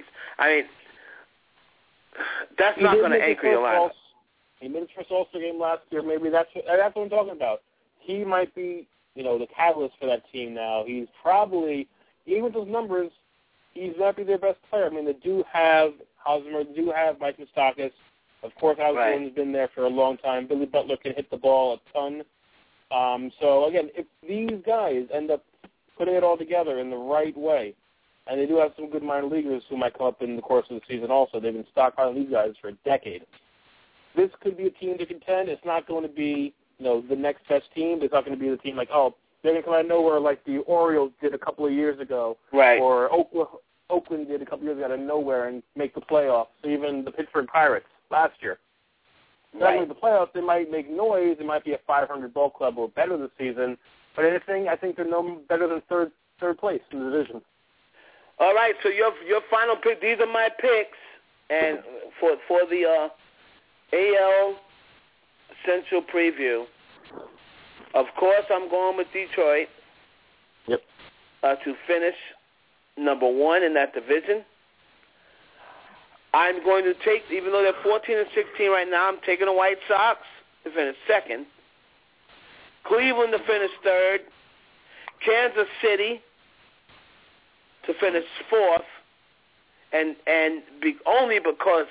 That's not going to anchor your lineup. He made his first All-Star game last year. Maybe that's what I'm talking about. He might be, the catalyst for that team now. He's probably, even with those numbers, he's not be their best player. They do have Hosmer, they do have Mike Moustakas. Of course, Alex Gordon's been there for a long time. Billy Butler can hit the ball a ton. So, again, if these guys end up putting it all together in the right way, and they do have some good minor leaguers who might come up in the course of the season also. They've been stockpiling these guys for a decade. This could be a team to contend. It's not going to be, the next best team. It's not going to be the team like, they're going to come out of nowhere like the Orioles did a couple of years ago. Right. Or Oakland did a couple years ago out of nowhere and make the playoffs. So even the Pittsburgh Pirates last year. Right. With the playoffs, they might make noise. It might be a 500 ball club or better this season. But anything, I think they're no better than third place in the division. All right, so your final pick. These are my picks, and for the AL Central preview. Of course, I'm going with Detroit. Yep. To finish number 1 in that division. I'm going to take, even though they're 14 and 16 right now, I'm taking the White Sox to finish second. Cleveland to finish third. Kansas City to finish fourth. Only because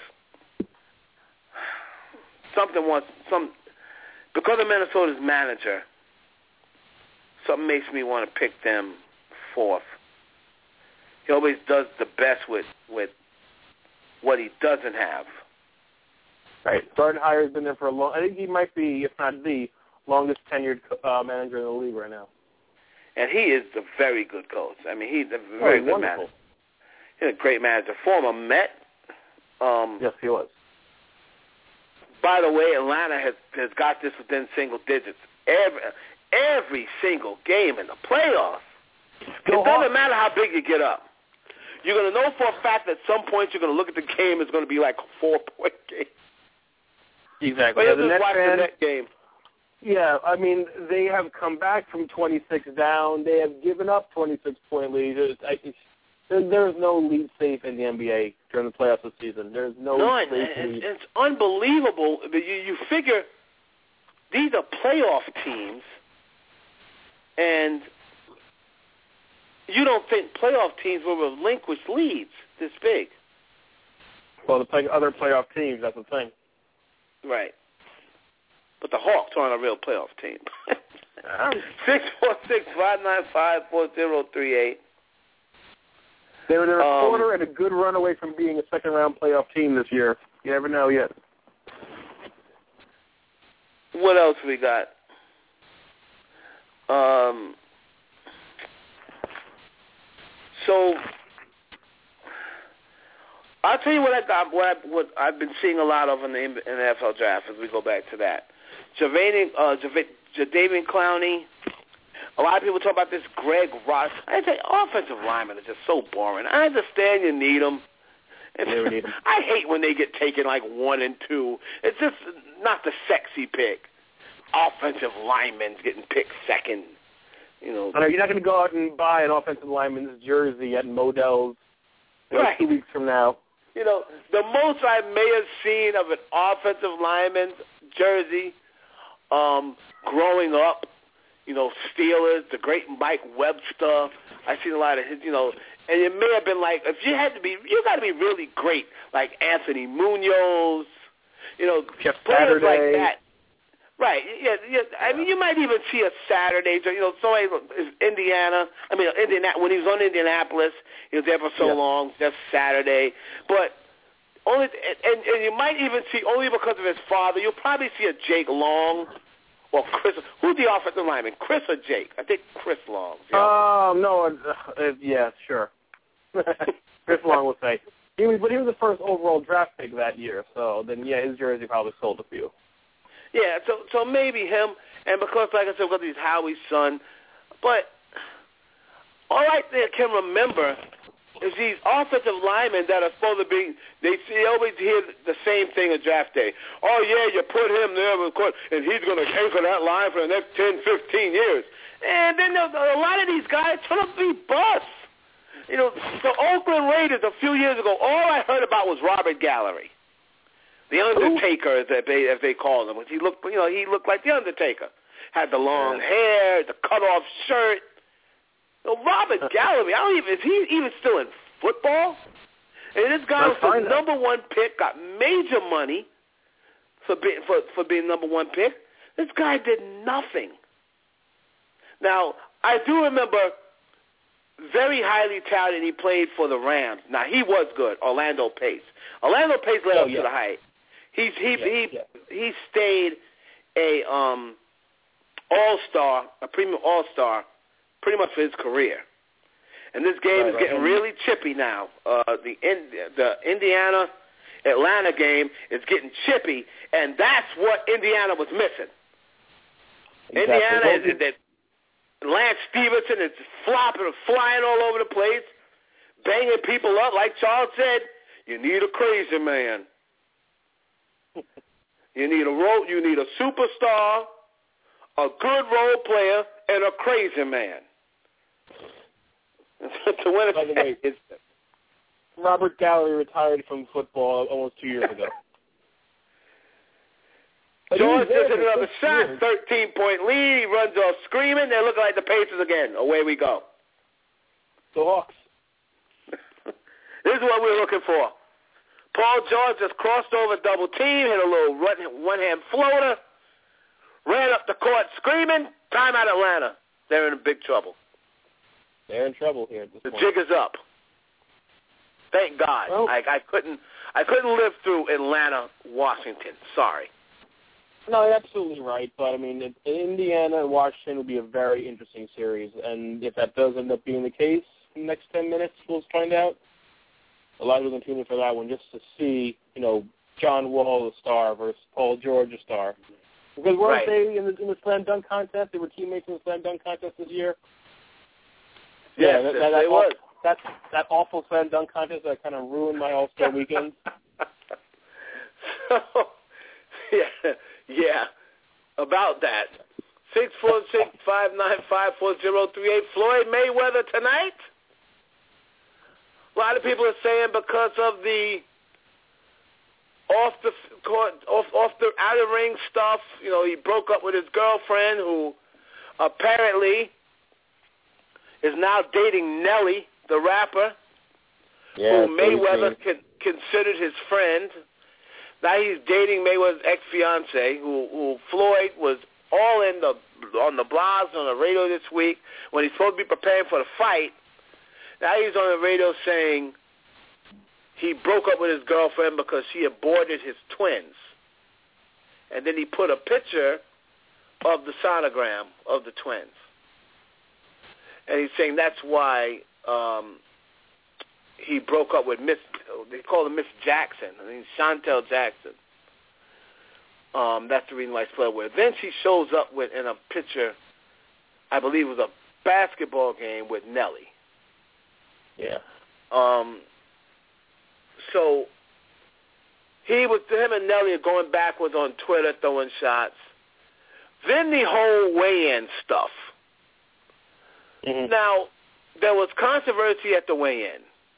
because of Minnesota's manager, something makes me want to pick them fourth. He always does the best with what he doesn't have. Right. Gardenhire has been there for a long. I think he might be, if not the longest tenured manager in the league right now. And he is a very good coach. I mean, he's a very good manager. He's a great manager. Former Met. Yes, he was. By the way, Atlanta has got this within single digits. Every single game in the playoffs. It doesn't matter how big you get up. You're going to know for a fact that at some point you're going to look at the game, it's going to be like a 4-point game. Exactly. But just watch the Net game. Yeah, I mean, they have come back from 26 down. They have given up 26-point leads. There's no lead safe in the NBA during the playoffs this season. There's no safe lead. It's unbelievable. You figure these are playoff teams, and you don't think playoff teams will relinquish leads this big. Well, other playoff teams, that's the thing. Right. But the Hawks aren't a real playoff team. 646-595-4038. They're a quarter and a good run away from being a second-round playoff team this year. You never know yet. What else we got? So I'll tell you what I've been seeing a lot of in the NFL draft as we go back to that. Jadeveon Clowney. A lot of people talk about this Greg Ross. I say offensive linemen are just so boring. I understand you need them. I hate when they get taken like 1 and 2. It's just not the sexy pick. Offensive linemen getting picked second. You know, you're not going to go out and buy an offensive lineman's jersey at Modell's right. 2 weeks from now. You know, the most I may have seen of an offensive lineman's jersey growing up, you know, Steelers, the great Mike Webster. I've seen a lot of his, you know, and it may have been like, if you had to be, you got to be really great, like Anthony Munoz, you know, Jeff players Saturday. like that. Right. Yeah. I mean, you might even see a Saturday. You know, somebody Indiana. When he was on Indianapolis, he was there for so long. Just Saturday, but only, and you might even see only because of his father. You'll probably see a Jake Long or Chris. Who's the offensive lineman? Chris or Jake? I think Chris Long. No. Yeah, sure. Chris Long would say. He was the first overall draft pick that year. So then, yeah, his jersey probably sold a few. Yeah, so maybe him, and because, like I said, because he's Howie's son. But all I can remember is these offensive linemen that are supposed to be, they always hear the same thing at draft day. Oh, yeah, you put him there, and he's going to anchor that line for the next 10, 15 years. And then a lot of these guys turn up to be busts. You know, the Oakland Raiders a few years ago, all I heard about was Robert Gallery. The Undertaker, as they called him. He looked like the Undertaker. Had the long hair, the cut-off shirt. Robert Gallery, is he even still in football? And this guy was the number 1 pick, got major money for being number 1 pick. This guy did nothing. Now, I do remember very highly touted, he played for the Rams. Now, he was good, Orlando Pace. Orlando Pace led up to the height. He stayed a all-star, a premium all-star, pretty much for his career. And this game is getting really chippy now. The Indiana-Atlanta game is getting chippy, and that's what Indiana was missing. Exactly. Indiana, Lance Stevenson is flopping and flying all over the place, banging people up. Like Charles said, you need a crazy man. You need a superstar, a good role player, and a crazy man. To win By the way, Robert Gallery retired from football almost 2 years ago. George gets another shot, 13-point lead. He runs off screaming. They're looking like the Pacers again. Away we go. The Hawks. This is what we're looking for. Paul George just crossed over double team, hit a little one-hand floater, ran up the court screaming, timeout Atlanta. They're in big trouble. They're in trouble here at this point. The jig is up. Thank God. Well, I couldn't live through Atlanta, Washington. Sorry. No, you're absolutely right. But, I mean, Indiana and Washington will be a very interesting series. And if that does end up being the case in the next 10 minutes, we'll find out. A lot of people are tuning in for that one just to see, John Wall, a star, versus Paul George, a star. Because weren't they in the slam dunk contest? They were teammates in the slam dunk contest this year? Yes, they was. That awful slam dunk contest that kind of ruined my All-Star weekend. So, yeah, about that. 646-595-4038. Floyd Mayweather tonight. A lot of people are saying because of the off the outer ring stuff, he broke up with his girlfriend, who apparently is now dating Nelly, the rapper, who Mayweather considered his friend. Now he's dating Mayweather's ex-fiancée, who Floyd was all on the blogs, on the radio this week, when he's supposed to be preparing for the fight. Now he's on the radio saying he broke up with his girlfriend because she aborted his twins. And then he put a picture of the sonogram of the twins. And he's saying that's why he broke up with they call her Miss Jackson. I mean, Chantel Jackson. That's the reason why he split with her. Then she shows up in a picture, I believe it was a basketball game with Nelly. Yeah. So him and Nelly are going backwards on Twitter, throwing shots. Then the whole weigh-in stuff. Mm-hmm. Now, there was controversy at the weigh-in.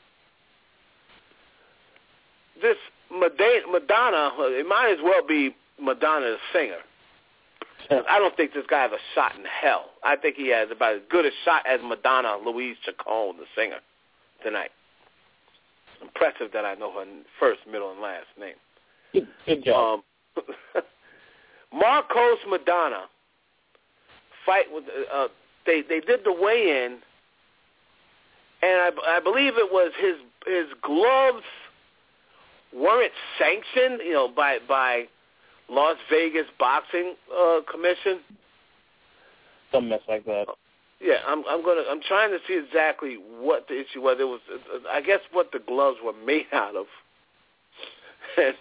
This Madonna, it might as well be Madonna the singer. I don't think this guy has a shot in hell. I think he has about as good a shot as Madonna Louise Chacon, the singer, tonight. Impressive that I know her first, middle, and last name. Good job. Marcos Madonna fight with they did the weigh-in, and I believe it was his gloves weren't sanctioned, by Las Vegas Boxing Commission. Some mess like that. Yeah, I'm trying to see exactly what the issue was. It was, I guess, what the gloves were made out of. And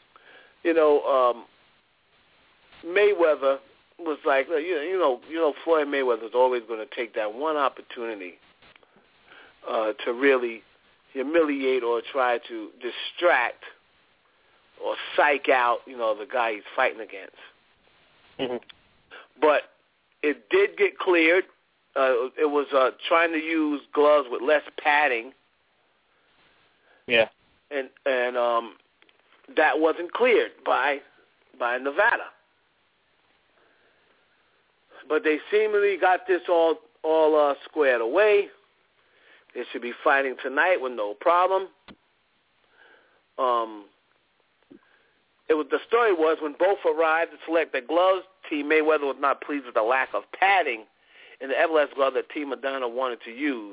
Mayweather was like, Floyd Mayweather's always going to take that one opportunity to really humiliate or try to distract or psych out, the guy he's fighting against. Mm-hmm. But it did get cleared. It was trying to use gloves with less padding. Yeah. And that wasn't cleared by Nevada. But they seemingly got this all squared away. They should be fighting tonight with no problem. The story was when both arrived to select their gloves, Team Mayweather was not pleased with the lack of padding in the Everlast glove that Team Madonna wanted to use.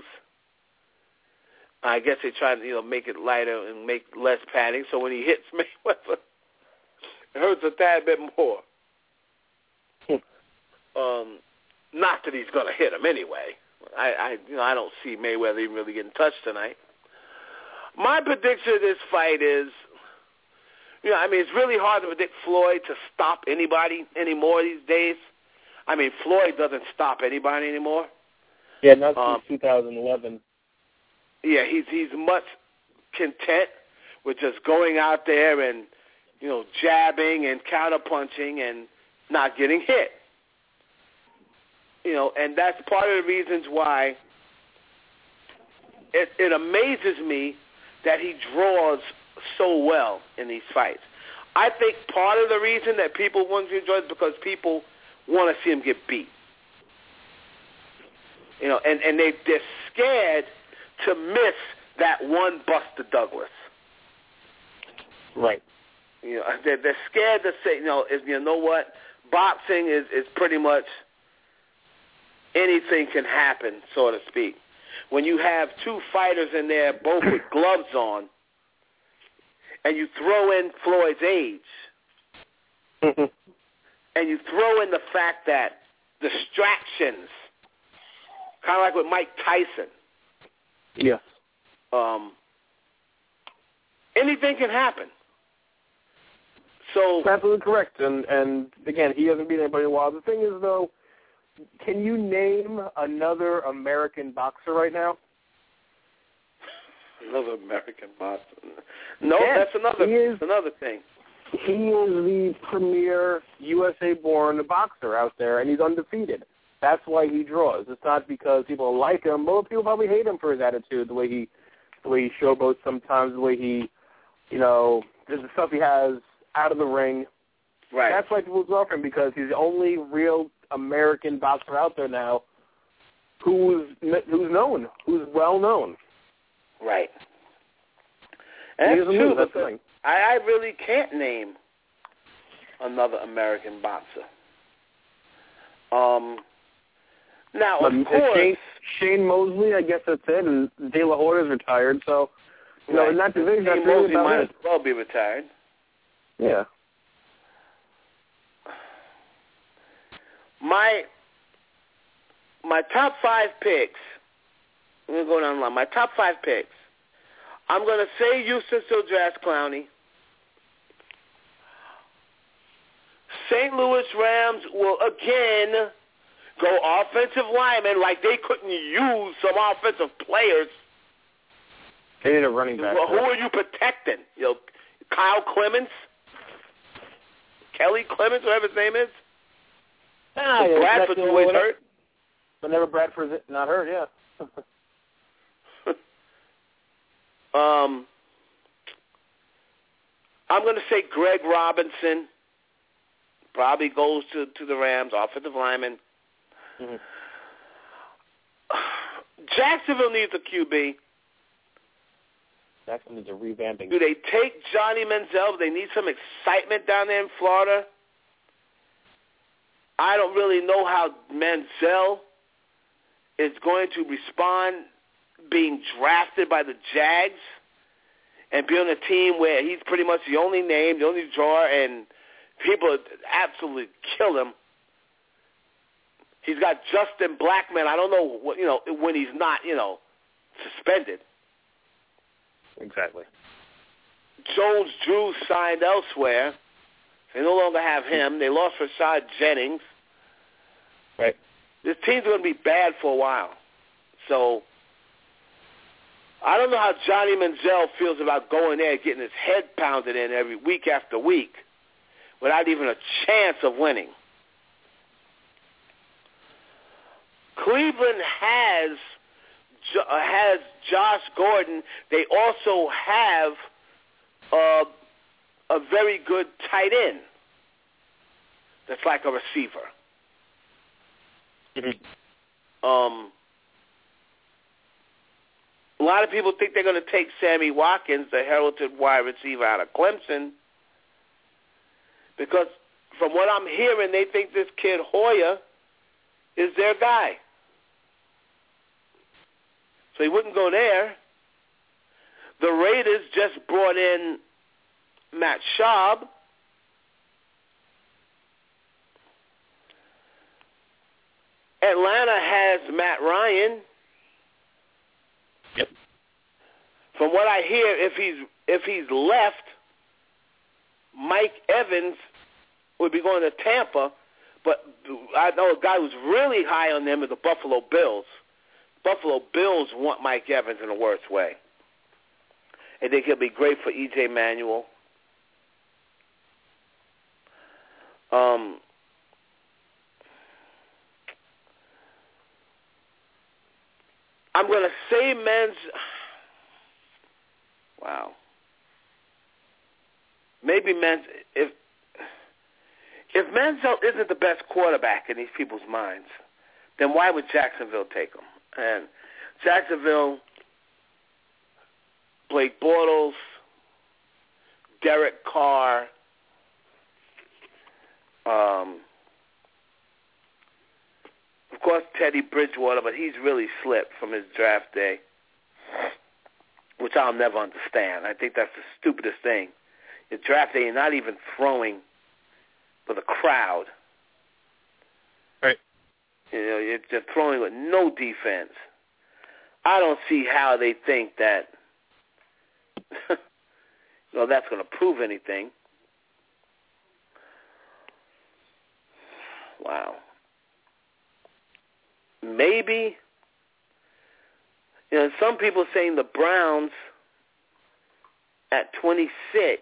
I guess they tried to make it lighter and make less padding, so when he hits Mayweather, it hurts a tad bit more. Not that he's going to hit him anyway. I don't see Mayweather even really getting touched tonight. My prediction of this fight is, it's really hard to predict Floyd to stop anybody anymore these days. Floyd doesn't stop anybody anymore. Yeah, not since 2011. Yeah, he's much content with just going out there and, jabbing and counterpunching and not getting hit. And that's part of the reasons why it amazes me that he draws so well in these fights. I think part of the reason that people want to enjoy it is because people want to see him get beat. And they're scared to miss that one Buster Douglas. Right. They're scared to say, you know what, boxing is pretty much anything can happen, so to speak. When you have two fighters in there, both with gloves on, and you throw in Floyd's age, and you throw in the fact that distractions, kind of like with Mike Tyson. Yes. Anything can happen. So absolutely correct. And again, he hasn't beat anybody in a while. The thing is, though, can you name another American boxer right now? Another American boxer? No, yes, that's another thing. He is the premier USA-born boxer out there, and he's undefeated. That's why he draws. It's not because people like him. Most people probably hate him for his attitude, the way he showboats sometimes, the way he, there's the stuff he has out of the ring. Right. That's why people love him, because he's the only real American boxer out there now who's known, who's well known. Right. And that's true. That's the thing. I really can't name another American boxer. Now, of course, Shane Mosley, I guess that's it, and De La Hoya's retired, so right. In that division, Shane really Mosley might it. as well be retired. Yeah. My top 5 picks. I'm going to go down the line. My top 5 picks. I'm going to say Houston still drafts Clowney. St. Louis Rams will again go offensive linemen like they couldn't use some offensive players. They need a running back. Who are you protecting? Kyle Clemens? Kelly Clemens, whatever his name is? Bradford's always hurt. Whenever Bradford's not hurt, yeah. I'm going to say Greg Robinson probably goes to the Rams, offensive lineman. Mm-hmm. Jacksonville needs a QB. Jacksonville needs a revamping. Do they take Johnny Manziel? They need some excitement down there in Florida. I don't really know how Manziel is going to respond being drafted by the Jags and be on a team where he's pretty much the only name, the only drawer, and people absolutely kill him. He's got Justin Blackman. I don't know what, when he's not, suspended. Exactly. Jones-Drew signed elsewhere. They no longer have him. They lost Rashad Jennings. Right. This team's going to be bad for a while. So I don't know how Johnny Manziel feels about going there and getting his head pounded in every week after week without even a chance of winning. Cleveland has Josh Gordon. They also have a very good tight end that's like a receiver. Mm-hmm. A lot of people think they're going to take Sammy Watkins, the heralded wide receiver out of Clemson, because from what I'm hearing, they think this kid Hoyer is their guy. So he wouldn't go there. The Raiders just brought in Matt Schaub. Atlanta has Matt Ryan. Yep. From what I hear, if he's left, Mike Evans would be going to Tampa. But I know a guy who's really high on them is the Buffalo Bills. Buffalo Bills want Mike Evans in the worst way. I think he'll be great for E.J. Manuel. I'm going to say wow. Maybe if Manziel isn't the best quarterback in these people's minds, then why would Jacksonville take him? And Jacksonville, Blake Bortles, Derek Carr, of course Teddy Bridgewater, but he's really slipped from his draft day, which I'll never understand. I think that's the stupidest thing. Your draft day, you're not even throwing for the crowd. Right. You know, you're just throwing with no defense. I don't see how they think that that's going to prove anything. Wow. Maybe, some people saying the Browns at 26.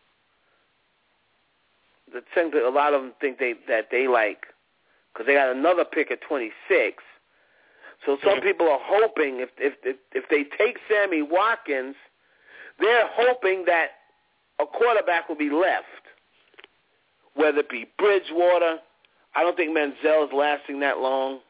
A lot of them think that they like, because they got another pick at 26. So some people are hoping if they take Sammy Watkins, they're hoping that a quarterback will be left, whether it be Bridgewater. I don't think Manziel is lasting that long.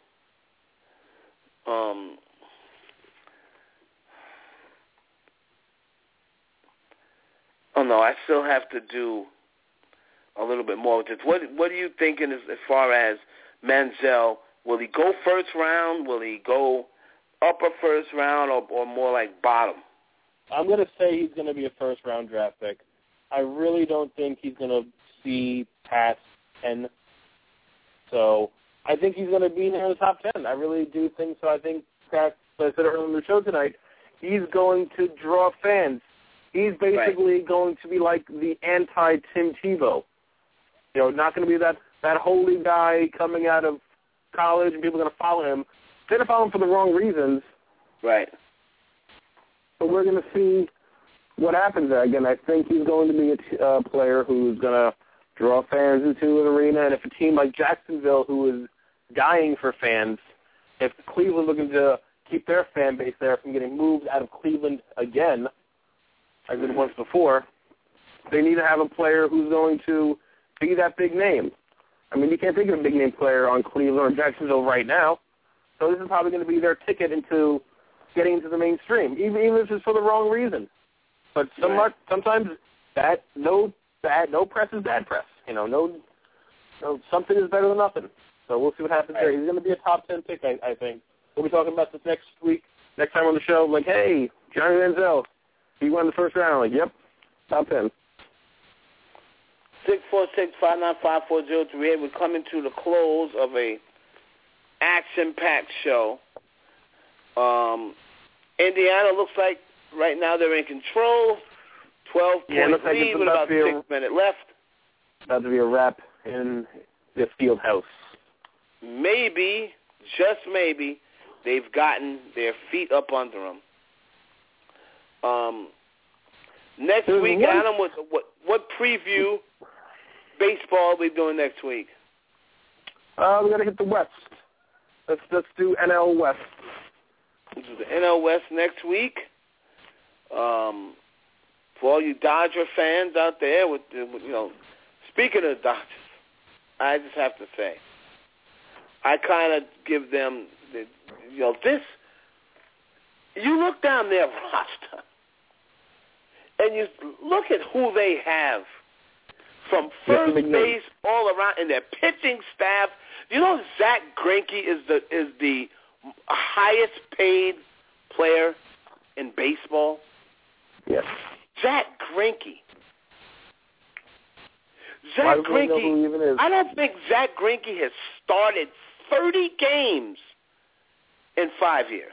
Oh no, I still have to do a little bit more with this. What are you thinking as far as Manziel? Will he go first round? Will he go upper first round or more like bottom? I'm going to say he's going to be a first-round draft pick. I really don't think he's going to see past 10. So I think he's going to be in the top 10. I really do think so. I think, as I said earlier in the show tonight, he's going to draw fans. He's basically going to be like the anti-Tim Tebow. Not going to be that holy guy coming out of college and people are going to follow him. They're going to follow him for the wrong reasons. Right. But we're going to see what happens there. Again, I think he's going to be a player who's going to draw fans into an arena. And if a team like Jacksonville, who is dying for fans, if Cleveland looking to keep their fan base there from getting moved out of Cleveland again, as it was before, they need to have a player who's going to be that big name. I mean, you can't think of a big-name player on Cleveland or Jacksonville right now. So this is probably going to be their ticket into getting into the mainstream, even if it's for the wrong reason. But sometimes no press is bad press. Something is better than nothing. So we'll see what happens there. He's going to be a top 10 pick, I think. We'll be talking about this next week, next time on the show. Like, hey, Johnny Manziel, he won the first round. Like, yep, top 10. 646-595-4038. We're coming to the close of a action-packed show. Indiana looks like right now they're in control. 12-point lead with about 6 minutes left. About to be a wrap in the field house. Maybe, just maybe, they've gotten their feet up under them. Next week, Adam, what preview baseball are we doing next week? We're going to hit the West. Let's do NL West. We'll do the NL West next week. For all you Dodger fans out there, speaking of the Dodgers, I just have to say, I kind of give them this. You look down their roster, and you look at who they have from first base all around, and their pitching staff. Zach Greinke is the highest paid player in baseball. Yes. Zach Greinke. I don't think Zach Greinke has started 30 games in 5 years.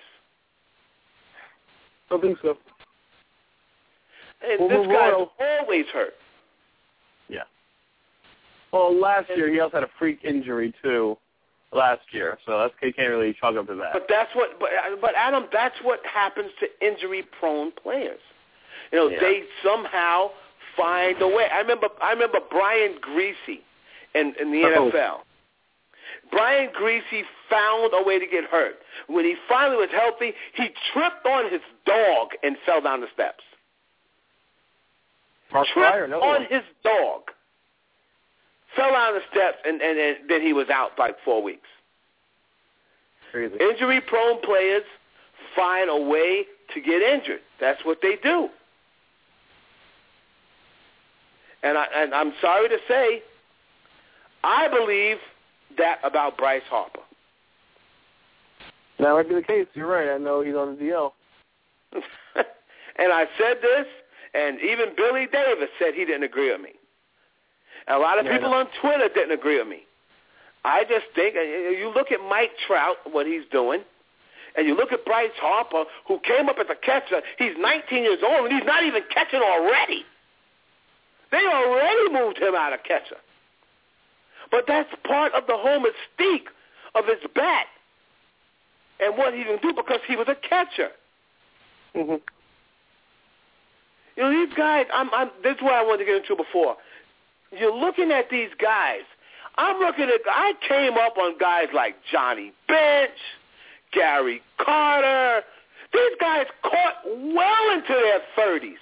I think so. And Well, this guy's always hurt. Yeah. Well, last year he also had a freak injury too. Last year, so you can't really chalk up to that. But that's what. But Adam, that's what happens to injury-prone players. You know, they somehow find a way. I remember Brian Griese in the NFL. Brian Griese found a way to get hurt. When he finally was healthy, he tripped on his dog and fell down the steps. His dog. Fell down the steps, and then he was out like 4 weeks. Crazy. Injury-prone players find a way to get injured. That's what they do. And I'm sorry to say, I believe that about Bryce Harper. That might be the case. You're right. I know he's on the DL. And I said this, and even Billy Davis said he didn't agree with me. And a lot of people on Twitter didn't agree with me. I just think, you look at Mike Trout, what he's doing, and you look at Bryce Harper, who came up as a catcher. He's 19 years old, and he's not even catching already. They already moved him out of catcher. But that's part of the whole mystique of his bat and what he can do because he was a catcher. Mm-hmm. You know, these guys, this is what I wanted to get into before. You're looking at these guys. I came up on guys like Johnny Bench, Gary Carter. These guys caught well into their 30s.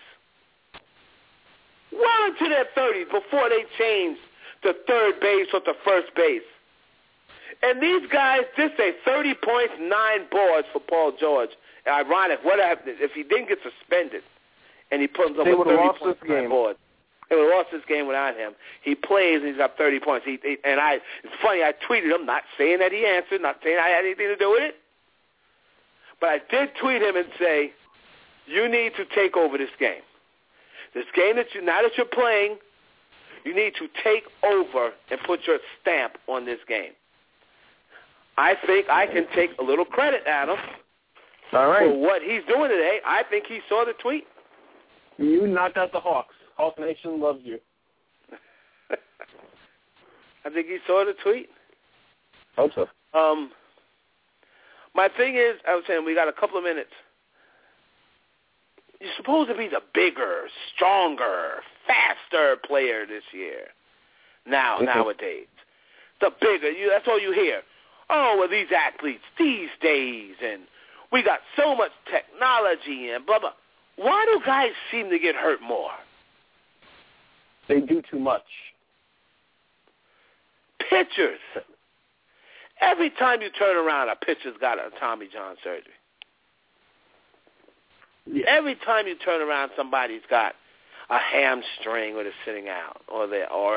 Well into their 30s before they changed to third base or to first base. And these guys, just say 30 points, 9 boards for Paul George. Ironic, what happened if he didn't get suspended and he put himself with 30 points, 9 boards? They would have lost this game without him. He plays and he's got 30 points. It's funny, I tweeted him, not saying that he answered, not saying I had anything to do with it. But I did tweet him and say, you need to take over this game. This game now that you're playing, you need to take over and put your stamp on this game. I think I can take a little credit, Adam, for what he's doing today. I think he saw the tweet. You knocked out the Hawks. Hawk Nation loves you. I think he saw the tweet. Hope so. My thing is, I was saying we got a couple of minutes. You're supposed to be the bigger, stronger, faster player this year. Nowadays. The bigger. That's all you hear. Oh, well, these athletes these days, and we got so much technology and blah, blah. Why do guys seem to get hurt more? They do too much. Pitchers. Every time you turn around, a pitcher's got a Tommy John surgery. Yeah. Every time you turn around, somebody's got a hamstring or they're sitting out, or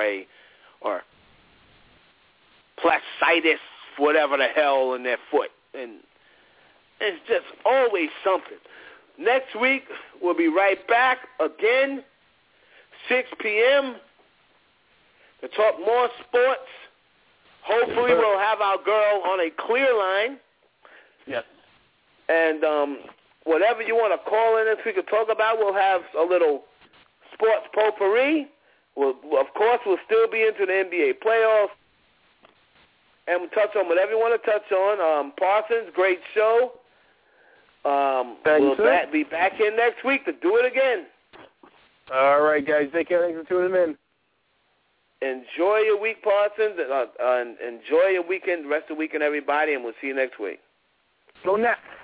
fasciitis, whatever the hell, in their foot, and it's just always something. Next week we'll be right back again, 6 p.m. to talk more sports. Hopefully we'll have our girl on a clear line. Yes. And whatever you want to call in this we can talk about, we'll have a little sports potpourri. Of course, we'll still be into the NBA playoffs. And we'll touch on whatever you want to touch on. Parsons, great show. We'll be back here next week to do it again. All right, guys. Take care. Thanks for tuning in. Enjoy your week, Parsons. Enjoy your weekend, rest of the weekend, everybody, and we'll see you next week. Go Nets.